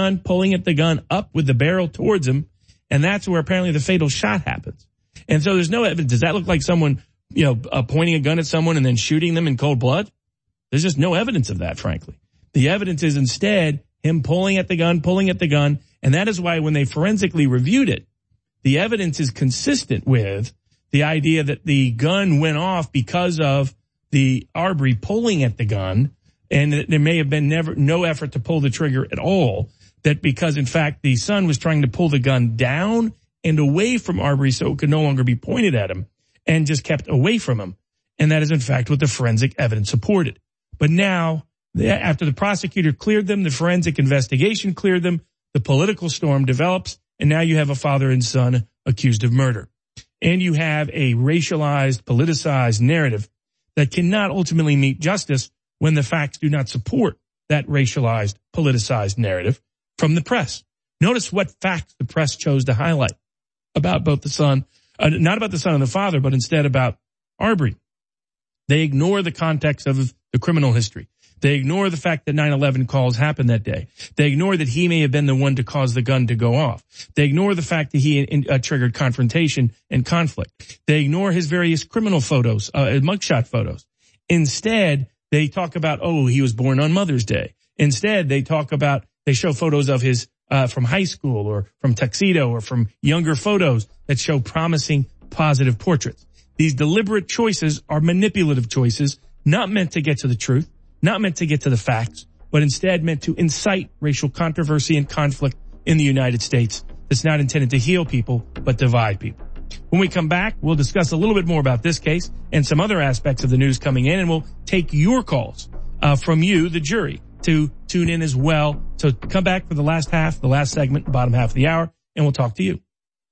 [SPEAKER 3] gun up with the barrel towards him. And that's where apparently the fatal shot happens. And so there's no evidence. Does that look like someone, pointing a gun at someone and then shooting them in cold blood? There's just no evidence of that, frankly. The evidence is instead him pulling at the gun. And that is why when they forensically reviewed it, the evidence is consistent with the idea that the gun went off because of the Arbery pulling at the gun, and that there may have been no effort to pull the trigger at all, that because in fact the son was trying to pull the gun down and away from Arbery so it could no longer be pointed at him and just kept away from him. And that is in fact what the forensic evidence supported. But now, after the prosecutor cleared them, the forensic investigation cleared them, the political storm develops, and now you have a father and son accused of murder. And you have a racialized, politicized narrative that cannot ultimately meet justice when the facts do not support that racialized, politicized narrative from the press. Notice what facts the press chose to highlight about both the son, not about the son and the father, but instead about Arbery. They ignore the context of the criminal history. They ignore the fact that 9/11 calls happened that day. They ignore that he may have been the one to cause the gun to go off. They ignore the fact that he triggered confrontation and conflict. They ignore his various criminal photos, mugshot photos. Instead, they talk about, he was born on Mother's Day. Instead, they show photos of his from high school or from tuxedo or from younger photos that show promising, positive portraits. These deliberate choices are manipulative choices, not meant to get to the truth, not meant to get to the facts, but instead meant to incite racial controversy and conflict in the United States. That's not intended to heal people, but divide people. When we come back, we'll discuss a little bit more about this case and some other aspects of the news coming in, and we'll take your calls from you, the jury, to tune in as well. So come back for the last segment, bottom half of the hour, and we'll talk to you.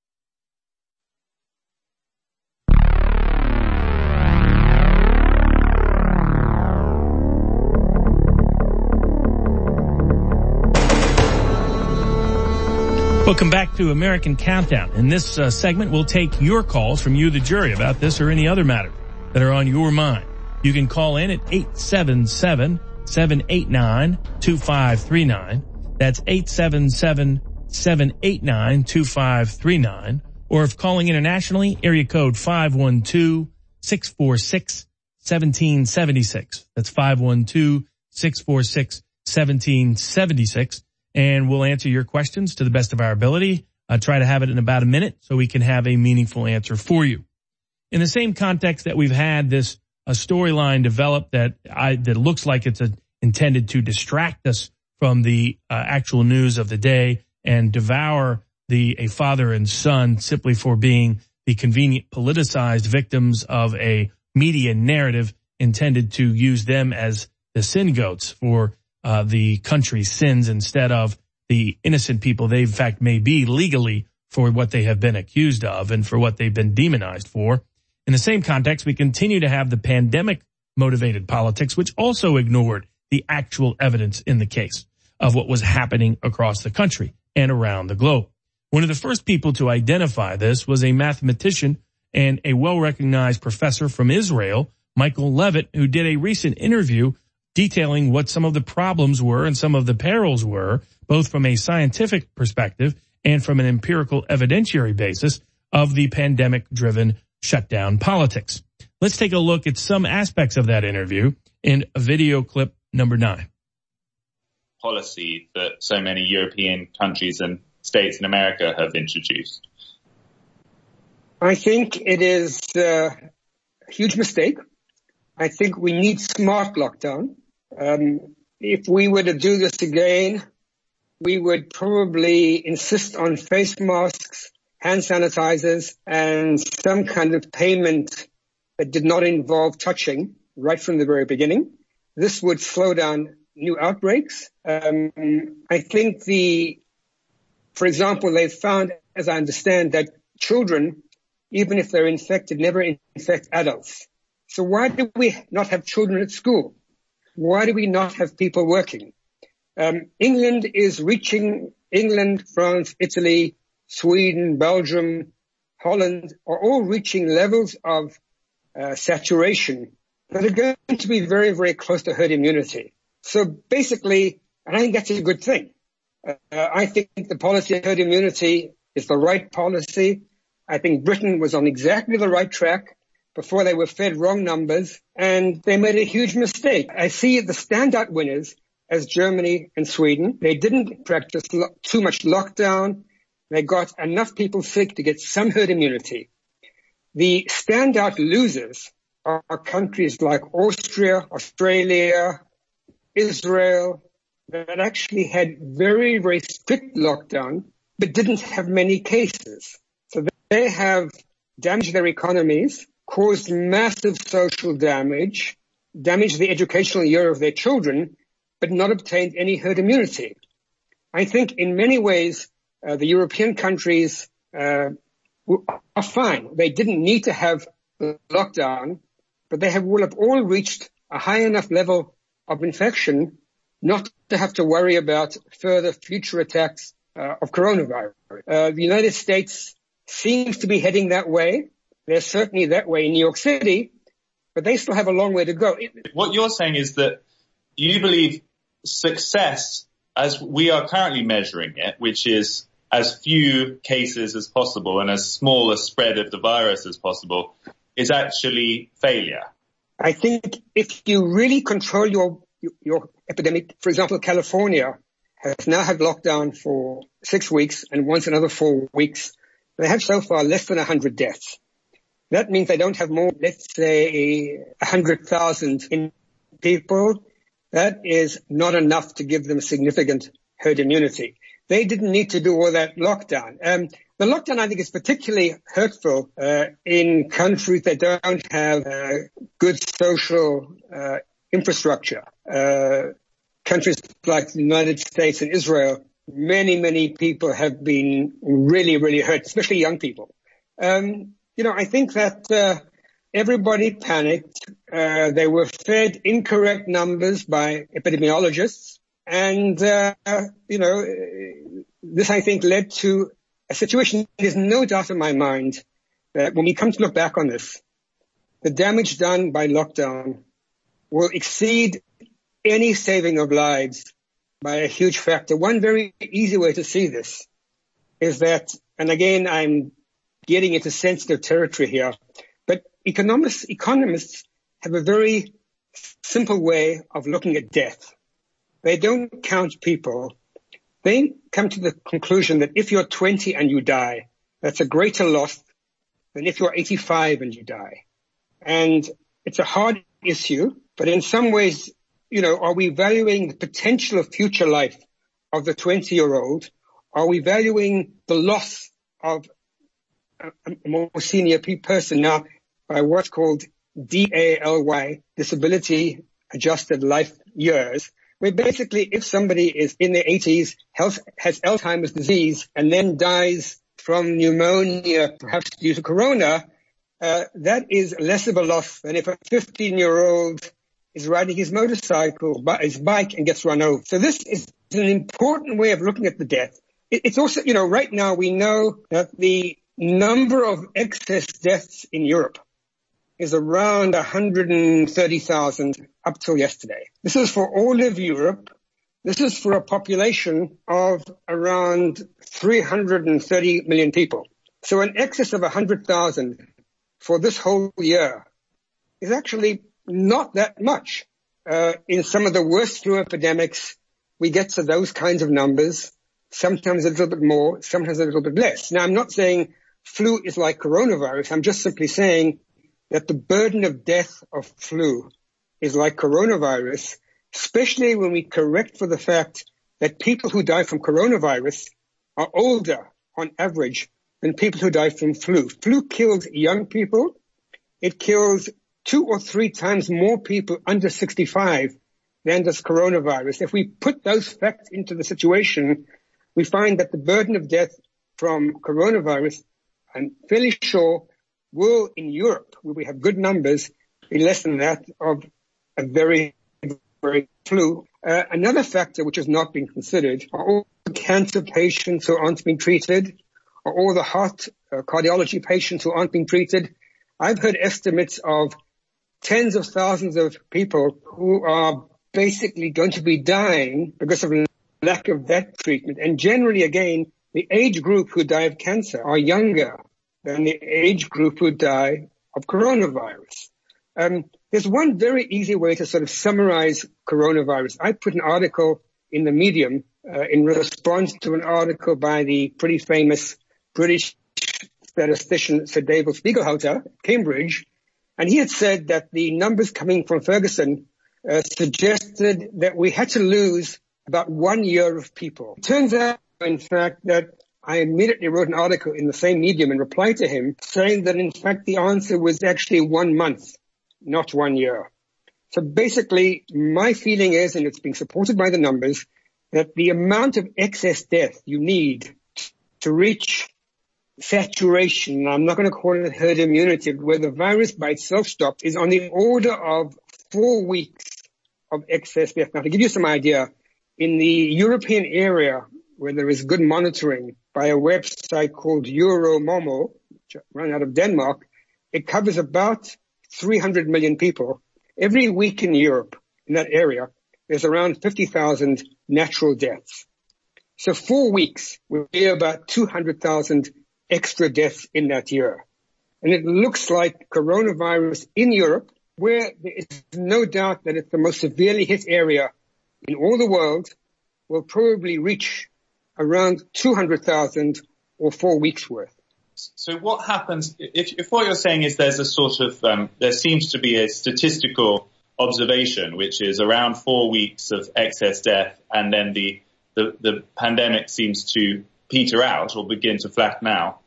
[SPEAKER 3] Welcome back to American Countdown. In this segment, we'll take your calls from you, the jury, about this or any other matter that are on your mind. You can call in at 877-789-2539. That's 877-789-2539. Or if calling internationally, area code 512-646-1776. That's 512-646-1776. And we'll answer your questions to the best of our ability. Try to have it in about a minute so we can have a meaningful answer for you. In the same context that we've had this storyline develop that looks like it's intended to distract us from the actual news of the day and devour a father and son simply for being the convenient politicized victims of a media narrative intended to use them as the sin goats for the country's sins instead of the innocent people they in fact may be legally for what they have been accused of and for what they've been demonized for. In the same context, we continue to have the pandemic motivated politics, which also ignored the actual evidence in the case of what was happening across the country and around the globe. One of the first people to identify this was a mathematician and a well-recognized professor from Israel Michael Levitt, who did a recent interview detailing what some of the problems were and some of the perils were, both from a scientific perspective and from an empirical evidentiary basis of the pandemic-driven shutdown politics. Let's take a look at some aspects of that interview in video clip number 9.
[SPEAKER 11] Policy that so many European countries and states in America have introduced?
[SPEAKER 12] I think it is a huge mistake. I think we need smart lockdown. If we were to do this again, we would probably insist on face masks, hand sanitizers, and some kind of payment that did not involve touching right from the very beginning. This would slow down new outbreaks. I think for example, they've found, as I understand, that children, even if they're infected, never infect adults. So why do we not have children at school? Why do we not have people working? England, France, Italy, Sweden, Belgium, Holland are all reaching levels of saturation that are going to be very, very close to herd immunity. So basically, and I think that's a good thing. I think the policy of herd immunity is the right policy. I think Britain was on exactly the right track before they were fed wrong numbers, and they made a huge mistake. I see the standout winners as Germany and Sweden. They didn't practice too much lockdown. They got enough people sick to get some herd immunity. The standout losers are countries like Austria, Australia, Israel, that actually had very, very strict lockdown, but didn't have many cases. So they have damaged their economies, caused massive social damaged the educational year of their children, but not obtained any herd immunity. I think in many ways, the European countries are fine. They didn't need to have the lockdown, but they will have all reached a high enough level of infection not to have to worry about further future attacks of coronavirus. The United States seems to be heading that way. They're certainly that way in New York City, but they still have a long way to go.
[SPEAKER 11] What you're saying is that you believe success, as we are currently measuring it, which is as few cases as possible and as small a spread of the virus as possible, is actually failure.
[SPEAKER 12] I think if you really control your epidemic, for example, California has now had lockdown for 6 weeks and once another 4 weeks. They have so far less than 100 deaths. That means they don't have more, let's say, 100,000 people. That is not enough to give them significant herd immunity. They didn't need to do all that lockdown. The lockdown, I think, is particularly hurtful in countries that don't have good social infrastructure. Countries like the United States and Israel, many people have been really, really hurt, especially young people. I think that everybody panicked. They were fed incorrect numbers by epidemiologists. And, this, I think, led to a situation. There's no doubt in my mind that when we come to look back on this, the damage done by lockdown will exceed any saving of lives by a huge factor. One very easy way to see this is that, and again, I'm getting into sensitive territory here, but economists have a very simple way of looking at death. They don't count people. They come to the conclusion that if you're 20 and you die, that's a greater loss than if you're 85 and you die. And it's a hard issue, but in some ways, are we valuing the potential of future life of the 20-year-old? Are we valuing the loss of a more senior person now by what's called DALY, disability adjusted life years, where basically if somebody is in their 80s, has Alzheimer's disease, and then dies from pneumonia, perhaps due to corona, that is less of a loss than if a 15-year-old is riding his motorcycle, his bike, and gets run over. So this is an important way of looking at the death. It's also, right now we know that the number of excess deaths in Europe is around 130,000 up till yesterday. This is for all of Europe. This is for a population of around 330 million people. So in excess of 100,000 for this whole year is actually not that much. In some of the worst flu epidemics, we get to those kinds of numbers, sometimes a little bit more, sometimes a little bit less. Now, I'm not saying flu is like coronavirus. I'm just simply saying that the burden of death of flu is like coronavirus, especially when we correct for the fact that people who die from coronavirus are older on average than people who die from flu. Flu kills young people. It kills 2 or 3 times more people under 65 than does coronavirus. If we put those facts into the situation, we find that the burden of death from coronavirus, I'm fairly sure, will in Europe, where we have good numbers, be less than that of a very, very flu. Another factor which has not been considered are all the cancer patients who aren't being treated, or all the heart cardiology patients who aren't being treated. I've heard estimates of tens of thousands of people who are basically going to be dying because of lack of that treatment. And generally, again, the age group who die of cancer are younger than the age group who die of coronavirus. There's one very easy way to sort of summarize coronavirus. I put an article in the Medium in response to an article by the pretty famous British statistician Sir David Spiegelhalter, Cambridge, and he had said that the numbers coming from Ferguson suggested that we had to lose about 1 year of people. It turns out, in fact, that I immediately wrote an article in the same Medium in reply to him saying that, in fact, the answer was actually 1 month, not 1 year. So basically, my feeling is, and it's being supported by the numbers, that the amount of excess death you need to reach saturation, I'm not going to call it herd immunity, where the virus by itself stops, is on the order of 4 weeks of excess death. Now, to give you some idea, in the European area, where there is good monitoring by a website called Euromomo, run out of Denmark, it covers about 300 million people. Every week in Europe, in that area, there's around 50,000 natural deaths. So 4 weeks will be about 200,000 extra deaths in that year. And it looks like coronavirus in Europe, where there is no doubt that it's the most severely hit area in all the world, will probably reach around 200,000 or 4 weeks worth.
[SPEAKER 11] So what happens if what you're saying is there's a sort of, there seems to be a statistical observation, which is around 4 weeks of excess death, and then the pandemic seems to peter out or begin to flatten out.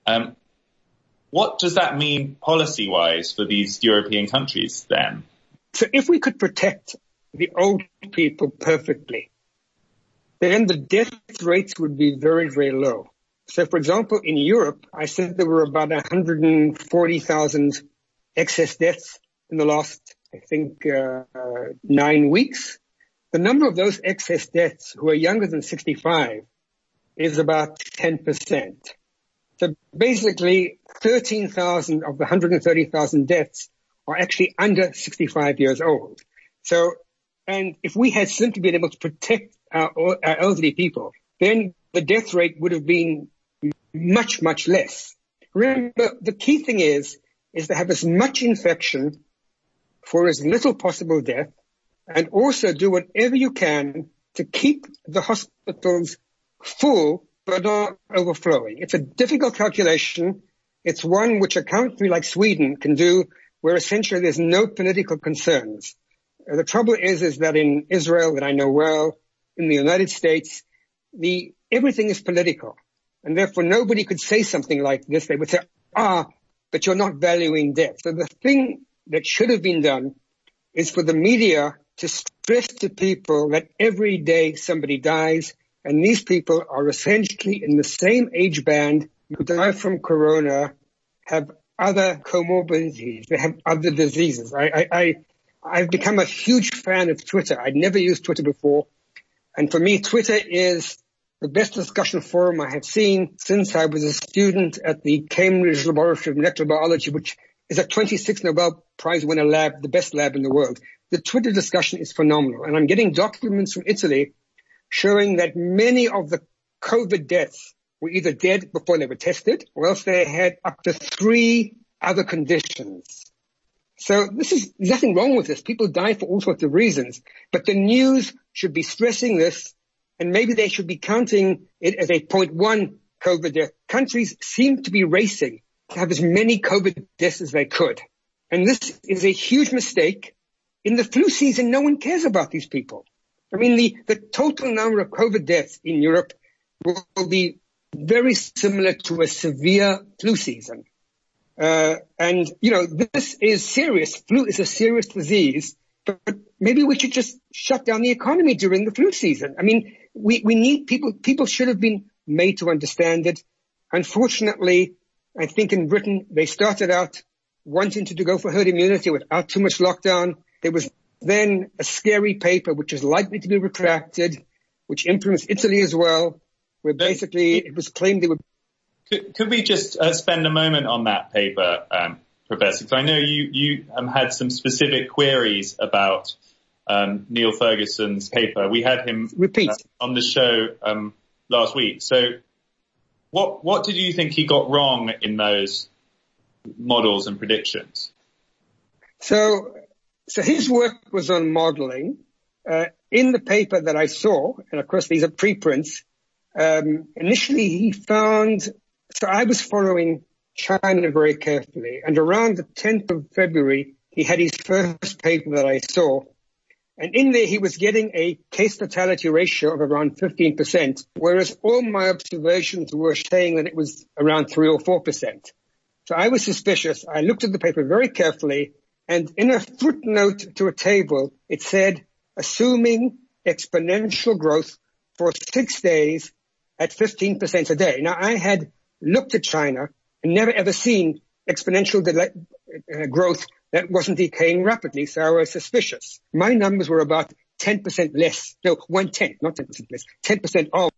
[SPEAKER 11] What does that mean policy-wise for these European countries then?
[SPEAKER 12] So if we could protect the old people perfectly, then the death rates would be very, very low. So, for example, in Europe, I said there were about 140,000 excess deaths in the last, I think, 9 weeks. The number of those excess deaths who are younger than 65 is about 10%. So basically, 13,000 of the 130,000 deaths are actually under 65 years old. So, and if we had simply been able to protect our elderly people, then the death rate would have been much, much less. Remember, the key thing is to have as much infection for as little possible death, and also do whatever you can to keep the hospitals full but not overflowing. It's a difficult calculation. It's one which a country like Sweden can do, where essentially there's no political concerns. The trouble is that in Israel, that I know well, in the United States, everything is political. And therefore nobody could say something like this. They would say, but you're not valuing death. So the thing that should have been done is for the media to stress to people that every day somebody dies, and these people are essentially in the same age band who die from corona, have other comorbidities, they have other diseases. I've become a huge fan of Twitter. I'd never used Twitter before. And for me, Twitter is the best discussion forum I have seen since I was a student at the Cambridge Laboratory of Molecular Biology, which is a 26th Nobel Prize winner lab, the best lab in the world. The Twitter discussion is phenomenal. And I'm getting documents from Italy showing that many of the COVID deaths were either dead before they were tested, or else they had up to 3 other conditions. So there's nothing wrong with this. People die for all sorts of reasons, but the news should be stressing this, and maybe they should be counting it as a 0.1 COVID death. Countries seem to be racing to have as many COVID deaths as they could. And this is a huge mistake. In the flu season, no one cares about these people. I mean, the total number of COVID deaths in Europe will be very similar to a severe flu season. And, you know, this is serious. Flu is a serious disease, but maybe we should just shut down the economy during the flu season. I mean, we need people should have been made to understand it. Unfortunately, I think in Britain, they started out wanting to go for herd immunity without too much lockdown. There was then a scary paper, which is likely to be retracted, which influenced Italy as well, where basically it was claimed they would.
[SPEAKER 11] Could we just spend a moment on that paper, Professor? Because I know you had some specific queries about Neil Ferguson's paper. We had him on the show last week. So what did you think he got wrong in those models and predictions?
[SPEAKER 12] So his work was on modeling. In the paper that I saw, and of course these are preprints, initially he found. So I was following China very carefully, and around the 10th of February, he had his first paper that I saw. And in there, he was getting a case fatality ratio of around 15%, whereas all my observations were saying that it was around 3 or 4%. So I was suspicious. I looked at the paper very carefully, and in a footnote to a table, it said, assuming exponential growth for 6 days at 15% a day. Now, I had looked at China and never ever seen exponential growth that wasn't decaying rapidly, so I was suspicious. My numbers were about 10% less. No, 1/10, not 10% less, 10% off.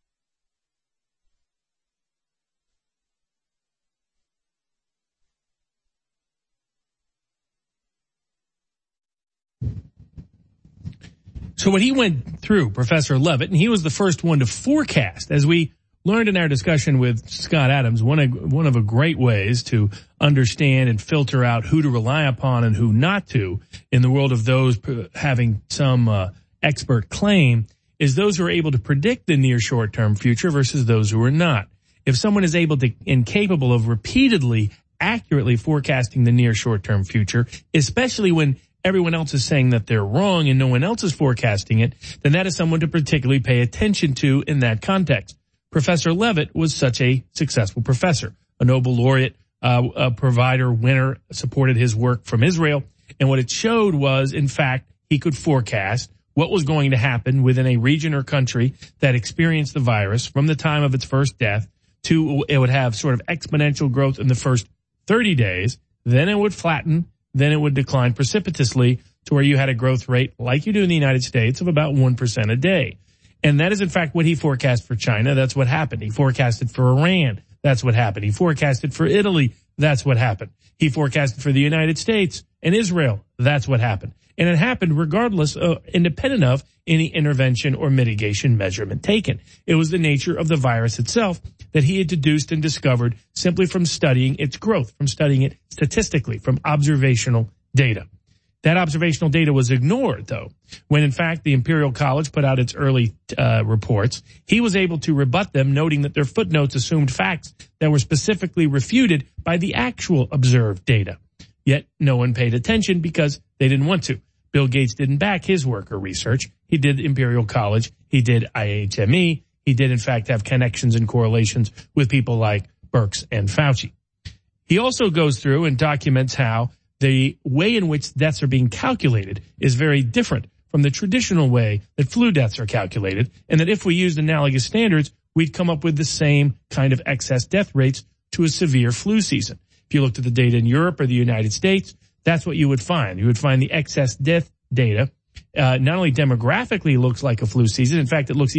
[SPEAKER 3] So what he went through, Professor Levitt, and he was the first one to forecast, as we learned in our discussion with Scott Adams, one of the great ways to understand and filter out who to rely upon and who not to in the world of those having some expert claim is those who are able to predict the near short-term future versus those who are not. If someone is able to and capable of repeatedly, accurately forecasting the near short-term future, especially when everyone else is saying that they're wrong and no one else is forecasting it, then that is someone to particularly pay attention to in that context. Professor Levitt was such a successful professor, a Nobel laureate, a provider, winner, supported his work from Israel. And what it showed was, in fact, he could forecast what was going to happen within a region or country that experienced the virus from the time of its first death to it would have sort of exponential growth in the first 30 days. Then it would flatten. Then it would decline precipitously to where you had a growth rate like you do in the United States of about 1% a day. And that is, in fact, what he forecast for China. That's what happened. He forecasted for Iran. That's what happened. He forecasted for Italy. That's what happened. He forecasted for the United States and Israel. That's what happened. And it happened regardless, independent of any intervention or mitigation measurement taken. It was the nature of the virus itself that he had deduced and discovered simply from studying its growth, from studying it statistically, from observational data. That observational data was ignored, though, when in fact the Imperial College put out its early reports. He was able to rebut them, noting that their footnotes assumed facts that were specifically refuted by the actual observed data. Yet no one paid attention because they didn't want to. Bill Gates didn't back his work or research. He did Imperial College. He did IHME. He did, in fact, have connections and correlations with people like Birx and Fauci. He also goes through and documents how the way in which deaths are being calculated is very different from the traditional way that flu deaths are calculated, and that if we used analogous standards, we'd come up with the same kind of excess death rates to a severe flu season. If you looked at the data in Europe or the United States, that's what you would find. You would find the excess death data not only demographically looks like a flu season, in fact, it looks even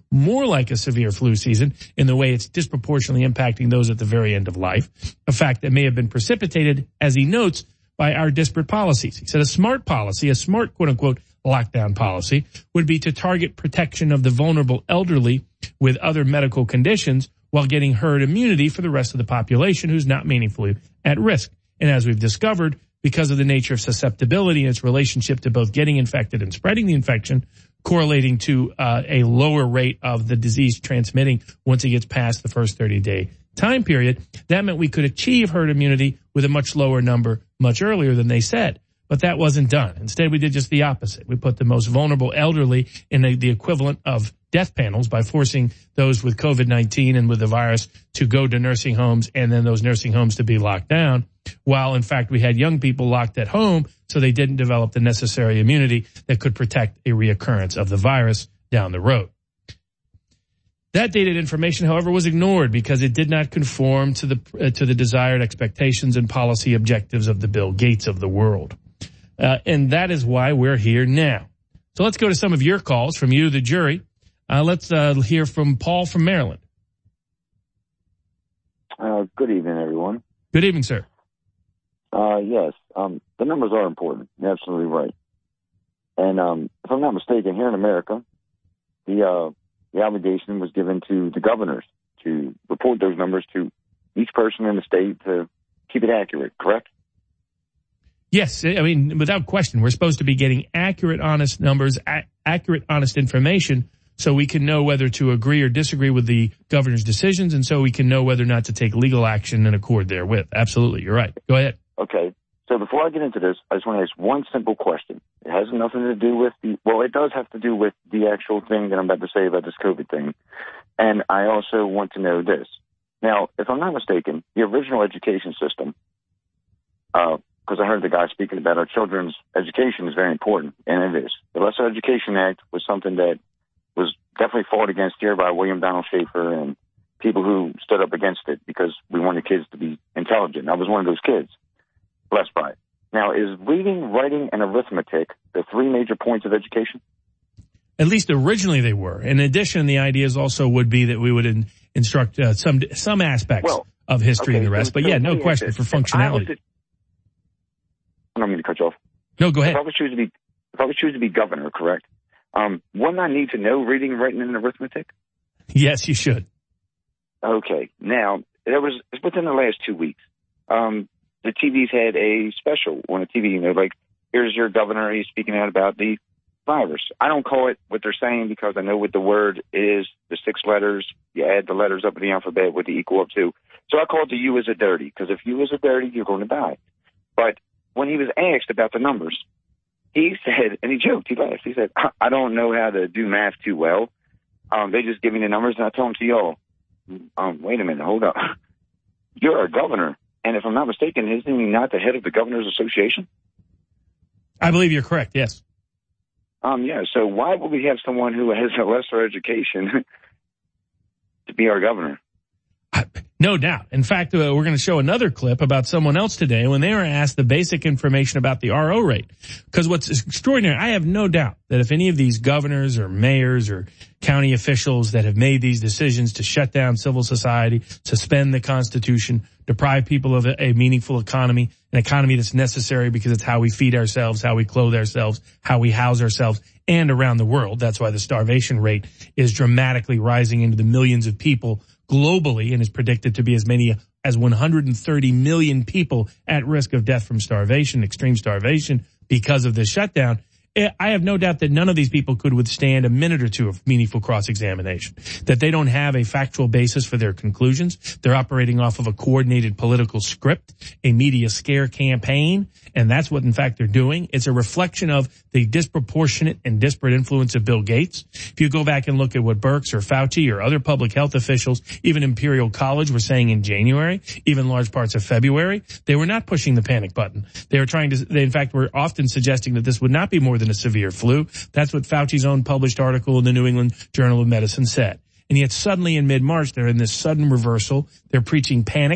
[SPEAKER 3] more like a severe flu season in the way it's disproportionately impacting those at the very end of life, a fact that may have been precipitated, as he notes, by our disparate policies. He said a smart policy, a smart quote-unquote lockdown policy, would be to target protection of the vulnerable elderly with other medical conditions while getting herd immunity for the rest of the population who's not meaningfully at risk. And as we've discovered, because of the nature of susceptibility and its relationship to both getting infected and spreading the infection, correlating to a lower rate of the disease transmitting once it gets past the first 30-day time period, that meant we could achieve herd immunity with a much lower number much earlier than they said. But that wasn't done. Instead, we did just the opposite. We put the most vulnerable elderly in the equivalent of death panels by forcing those with COVID-19 and with the virus to go to nursing homes and then those nursing homes to be locked down, while in fact we had young people locked at home so they didn't develop the necessary immunity that could protect a reoccurrence of the virus down the road. That dated information, however, was ignored because it did not conform to the desired expectations and policy objectives of the Bill Gates of the world. And that is why we're here now. So let's go to some of your calls from you, the jury. Let's hear from Paul from Maryland.
[SPEAKER 13] Good evening, everyone.
[SPEAKER 3] Good evening, sir.
[SPEAKER 13] Yes, the numbers are important. You're absolutely right. And if I'm not mistaken, here in America, the obligation was given to the governors to report those numbers to each person in the state to keep it accurate, correct?
[SPEAKER 3] Yes, I mean, without question, we're supposed to be getting accurate, honest numbers, accurate, honest information so we can know whether to agree or disagree with the governor's decisions and so we can know whether or not to take legal action in accord therewith. Absolutely, you're right. Go ahead.
[SPEAKER 13] Okay, so before I get into this, I just want to ask one simple question. It has nothing to do with it does have to do with the actual thing that I'm about to say about this COVID thing. And I also want to know this. Now, if I'm not mistaken, the original education system, because I heard the guy speaking about our children's education is very important, and it is. The Lesser Education Act was something that was definitely fought against here by William Donald Schaefer and people who stood up against it because we wanted kids to be intelligent. I was one of those kids, blessed by it. Now, is reading, writing, and arithmetic the three major points of education?
[SPEAKER 3] At least originally they were. In addition, the ideas also would be that we would instruct some aspects of history and the rest. But yeah, no question for functionality.
[SPEAKER 13] I don't mean to cut you off.
[SPEAKER 3] No, go ahead.
[SPEAKER 13] If I was choose to be governor, correct? Wouldn't I need to know reading, writing, and arithmetic?
[SPEAKER 3] Yes, you should.
[SPEAKER 13] Okay. Now, it's within the last 2 weeks. The TV's had a special on the TV, like, here's your governor, he's speaking out about the virus. I don't call it what they're saying because I know what the word is, the 6 letters, you add the letters up in the alphabet, what they equal up to. So I call it the U as a dirty, because if U is a dirty, you're going to die. But when he was asked about the numbers, he said, and he joked, he laughed, he said, I don't know how to do math too well. They just give me the numbers and I tell them to y'all. Wait a minute, hold up. You're a governor. And if I'm not mistaken, isn't he not the head of the Governors Association?
[SPEAKER 3] I believe you're correct, yes.
[SPEAKER 13] Yeah, so why would we have someone who has a lesser education to be our governor?
[SPEAKER 3] No doubt. In fact, we're going to show another clip about someone else today when they were asked the basic information about the RO rate. Because what's extraordinary, I have no doubt that if any of these governors or mayors or county officials that have made these decisions to shut down civil society, suspend the Constitution, deprive people of a meaningful economy, an economy that's necessary because it's how we feed ourselves, how we clothe ourselves, how we house ourselves, and around the world. That's why the starvation rate is dramatically rising into the millions of people globally and is predicted to be as many as 130 million people at risk of death from starvation, extreme starvation, because of this shutdown. I have no doubt that none of these people could withstand a minute or two of meaningful cross-examination, that they don't have a factual basis for their conclusions. They're operating off of a coordinated political script, a media scare campaign, and that's what, in fact, they're doing. It's a reflection of the disproportionate and disparate influence of Bill Gates. If you go back and look at what Birx or Fauci or other public health officials, even Imperial College, were saying in January, even large parts of February, they were not pushing the panic button. They in fact, were often suggesting that this would not be more than a severe flu. That's what Fauci's own published article in the New England Journal of Medicine said. And yet suddenly in mid-March, they're in this sudden reversal. They're preaching panic.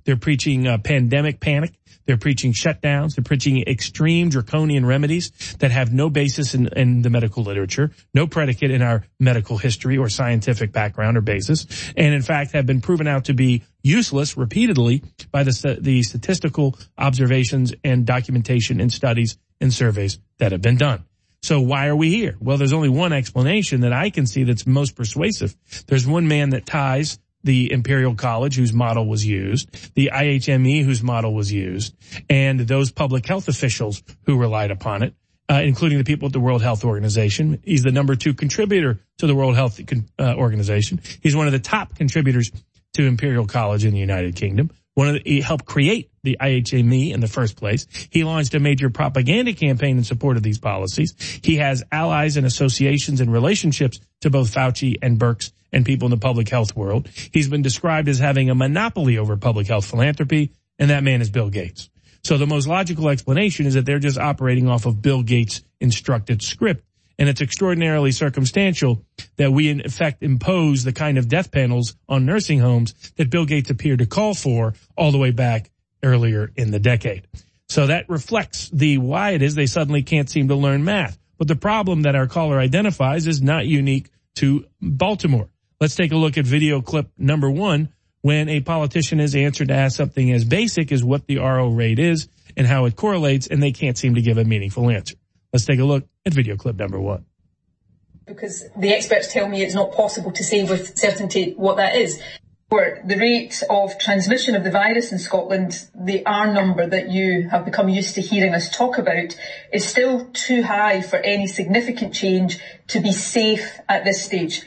[SPEAKER 3] They're preaching pandemic panic. They're preaching shutdowns. They're preaching extreme draconian remedies that have no basis in the medical literature, no predicate in our medical history or scientific background or basis, and in fact have been proven out to be useless repeatedly by the statistical observations and documentation and studies and surveys that have been done. So why are we here? Well, there's only one explanation that I can see that's most persuasive. There's one man that ties the Imperial College, whose model was used, the IHME, whose model was used, and those public health officials who relied upon it, including the people at the World Health Organization. He's the number 2 contributor to the World Health Organization. He's one of the top contributors to Imperial College in the United Kingdom. He helped create the IHME in the first place. He launched a major propaganda campaign in support of these policies. He has allies and associations and relationships to both Fauci and Birx and people in the public health world. He's been described as having a monopoly over public health philanthropy, and that man is Bill Gates. So the most logical explanation is that they're just operating off of Bill Gates' instructed script. And it's extraordinarily circumstantial that we in effect impose the kind of death panels on nursing homes that Bill Gates appeared to call for all the way back earlier in the decade. So that reflects why it is they suddenly can't seem to learn math. But the problem that our caller identifies is not unique to Baltimore. Let's take a look at video clip number 1 when a politician is answered to ask something as basic as what the RO rate is and how it correlates, and they can't seem to give a meaningful answer. Let's take a look at video clip number 1.
[SPEAKER 14] Because the experts tell me it's not possible to say with certainty what that is. For the rate of transmission of the virus in Scotland, the R number that you have become used to hearing us talk about is still too high for any significant change to be safe at this stage.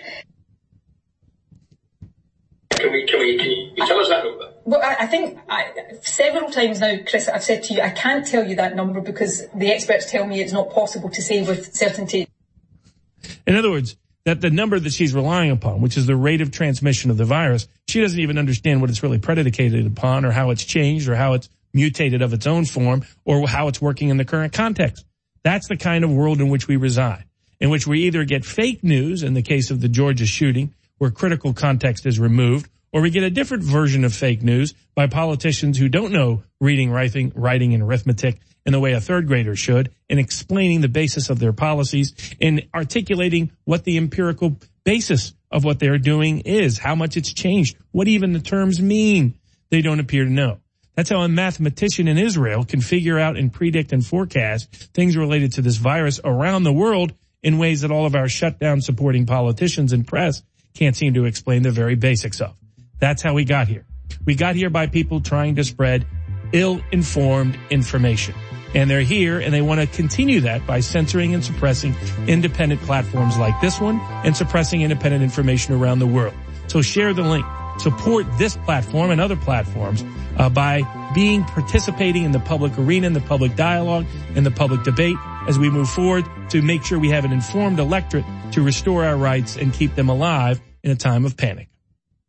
[SPEAKER 15] Can you tell us that number?
[SPEAKER 14] Well, I think several times now, Chris, I've said to you, I can't tell you that number because the experts tell me it's not possible to say with certainty.
[SPEAKER 3] In other words, that the number that she's relying upon, which is the rate of transmission of the virus, she doesn't even understand what it's really predicated upon or how it's changed or how it's mutated of its own form or how it's working in the current context. That's the kind of world in which we reside, in which we either get fake news in the case of the Georgia shooting, where critical context is removed, or we get a different version of fake news by politicians who don't know reading, writing, and arithmetic in the way a third grader should, and explaining the basis of their policies and articulating what the empirical basis of what they're doing is, how much it's changed, what even the terms mean. They don't appear to know. That's how a mathematician in Israel can figure out and predict and forecast things related to this virus around the world in ways that all of our shutdown supporting politicians and press can't seem to explain the very basics of. That's how we got here. We got here by people trying to spread ill-informed information. And they're here and they want to continue that by censoring and suppressing independent platforms like this one and suppressing independent information around the world. So share the link. Support this platform and other platforms by participating in the public arena, in the public dialogue, in the public debate as we move forward to make sure we have an informed electorate to restore our rights and keep them alive in a time of panic.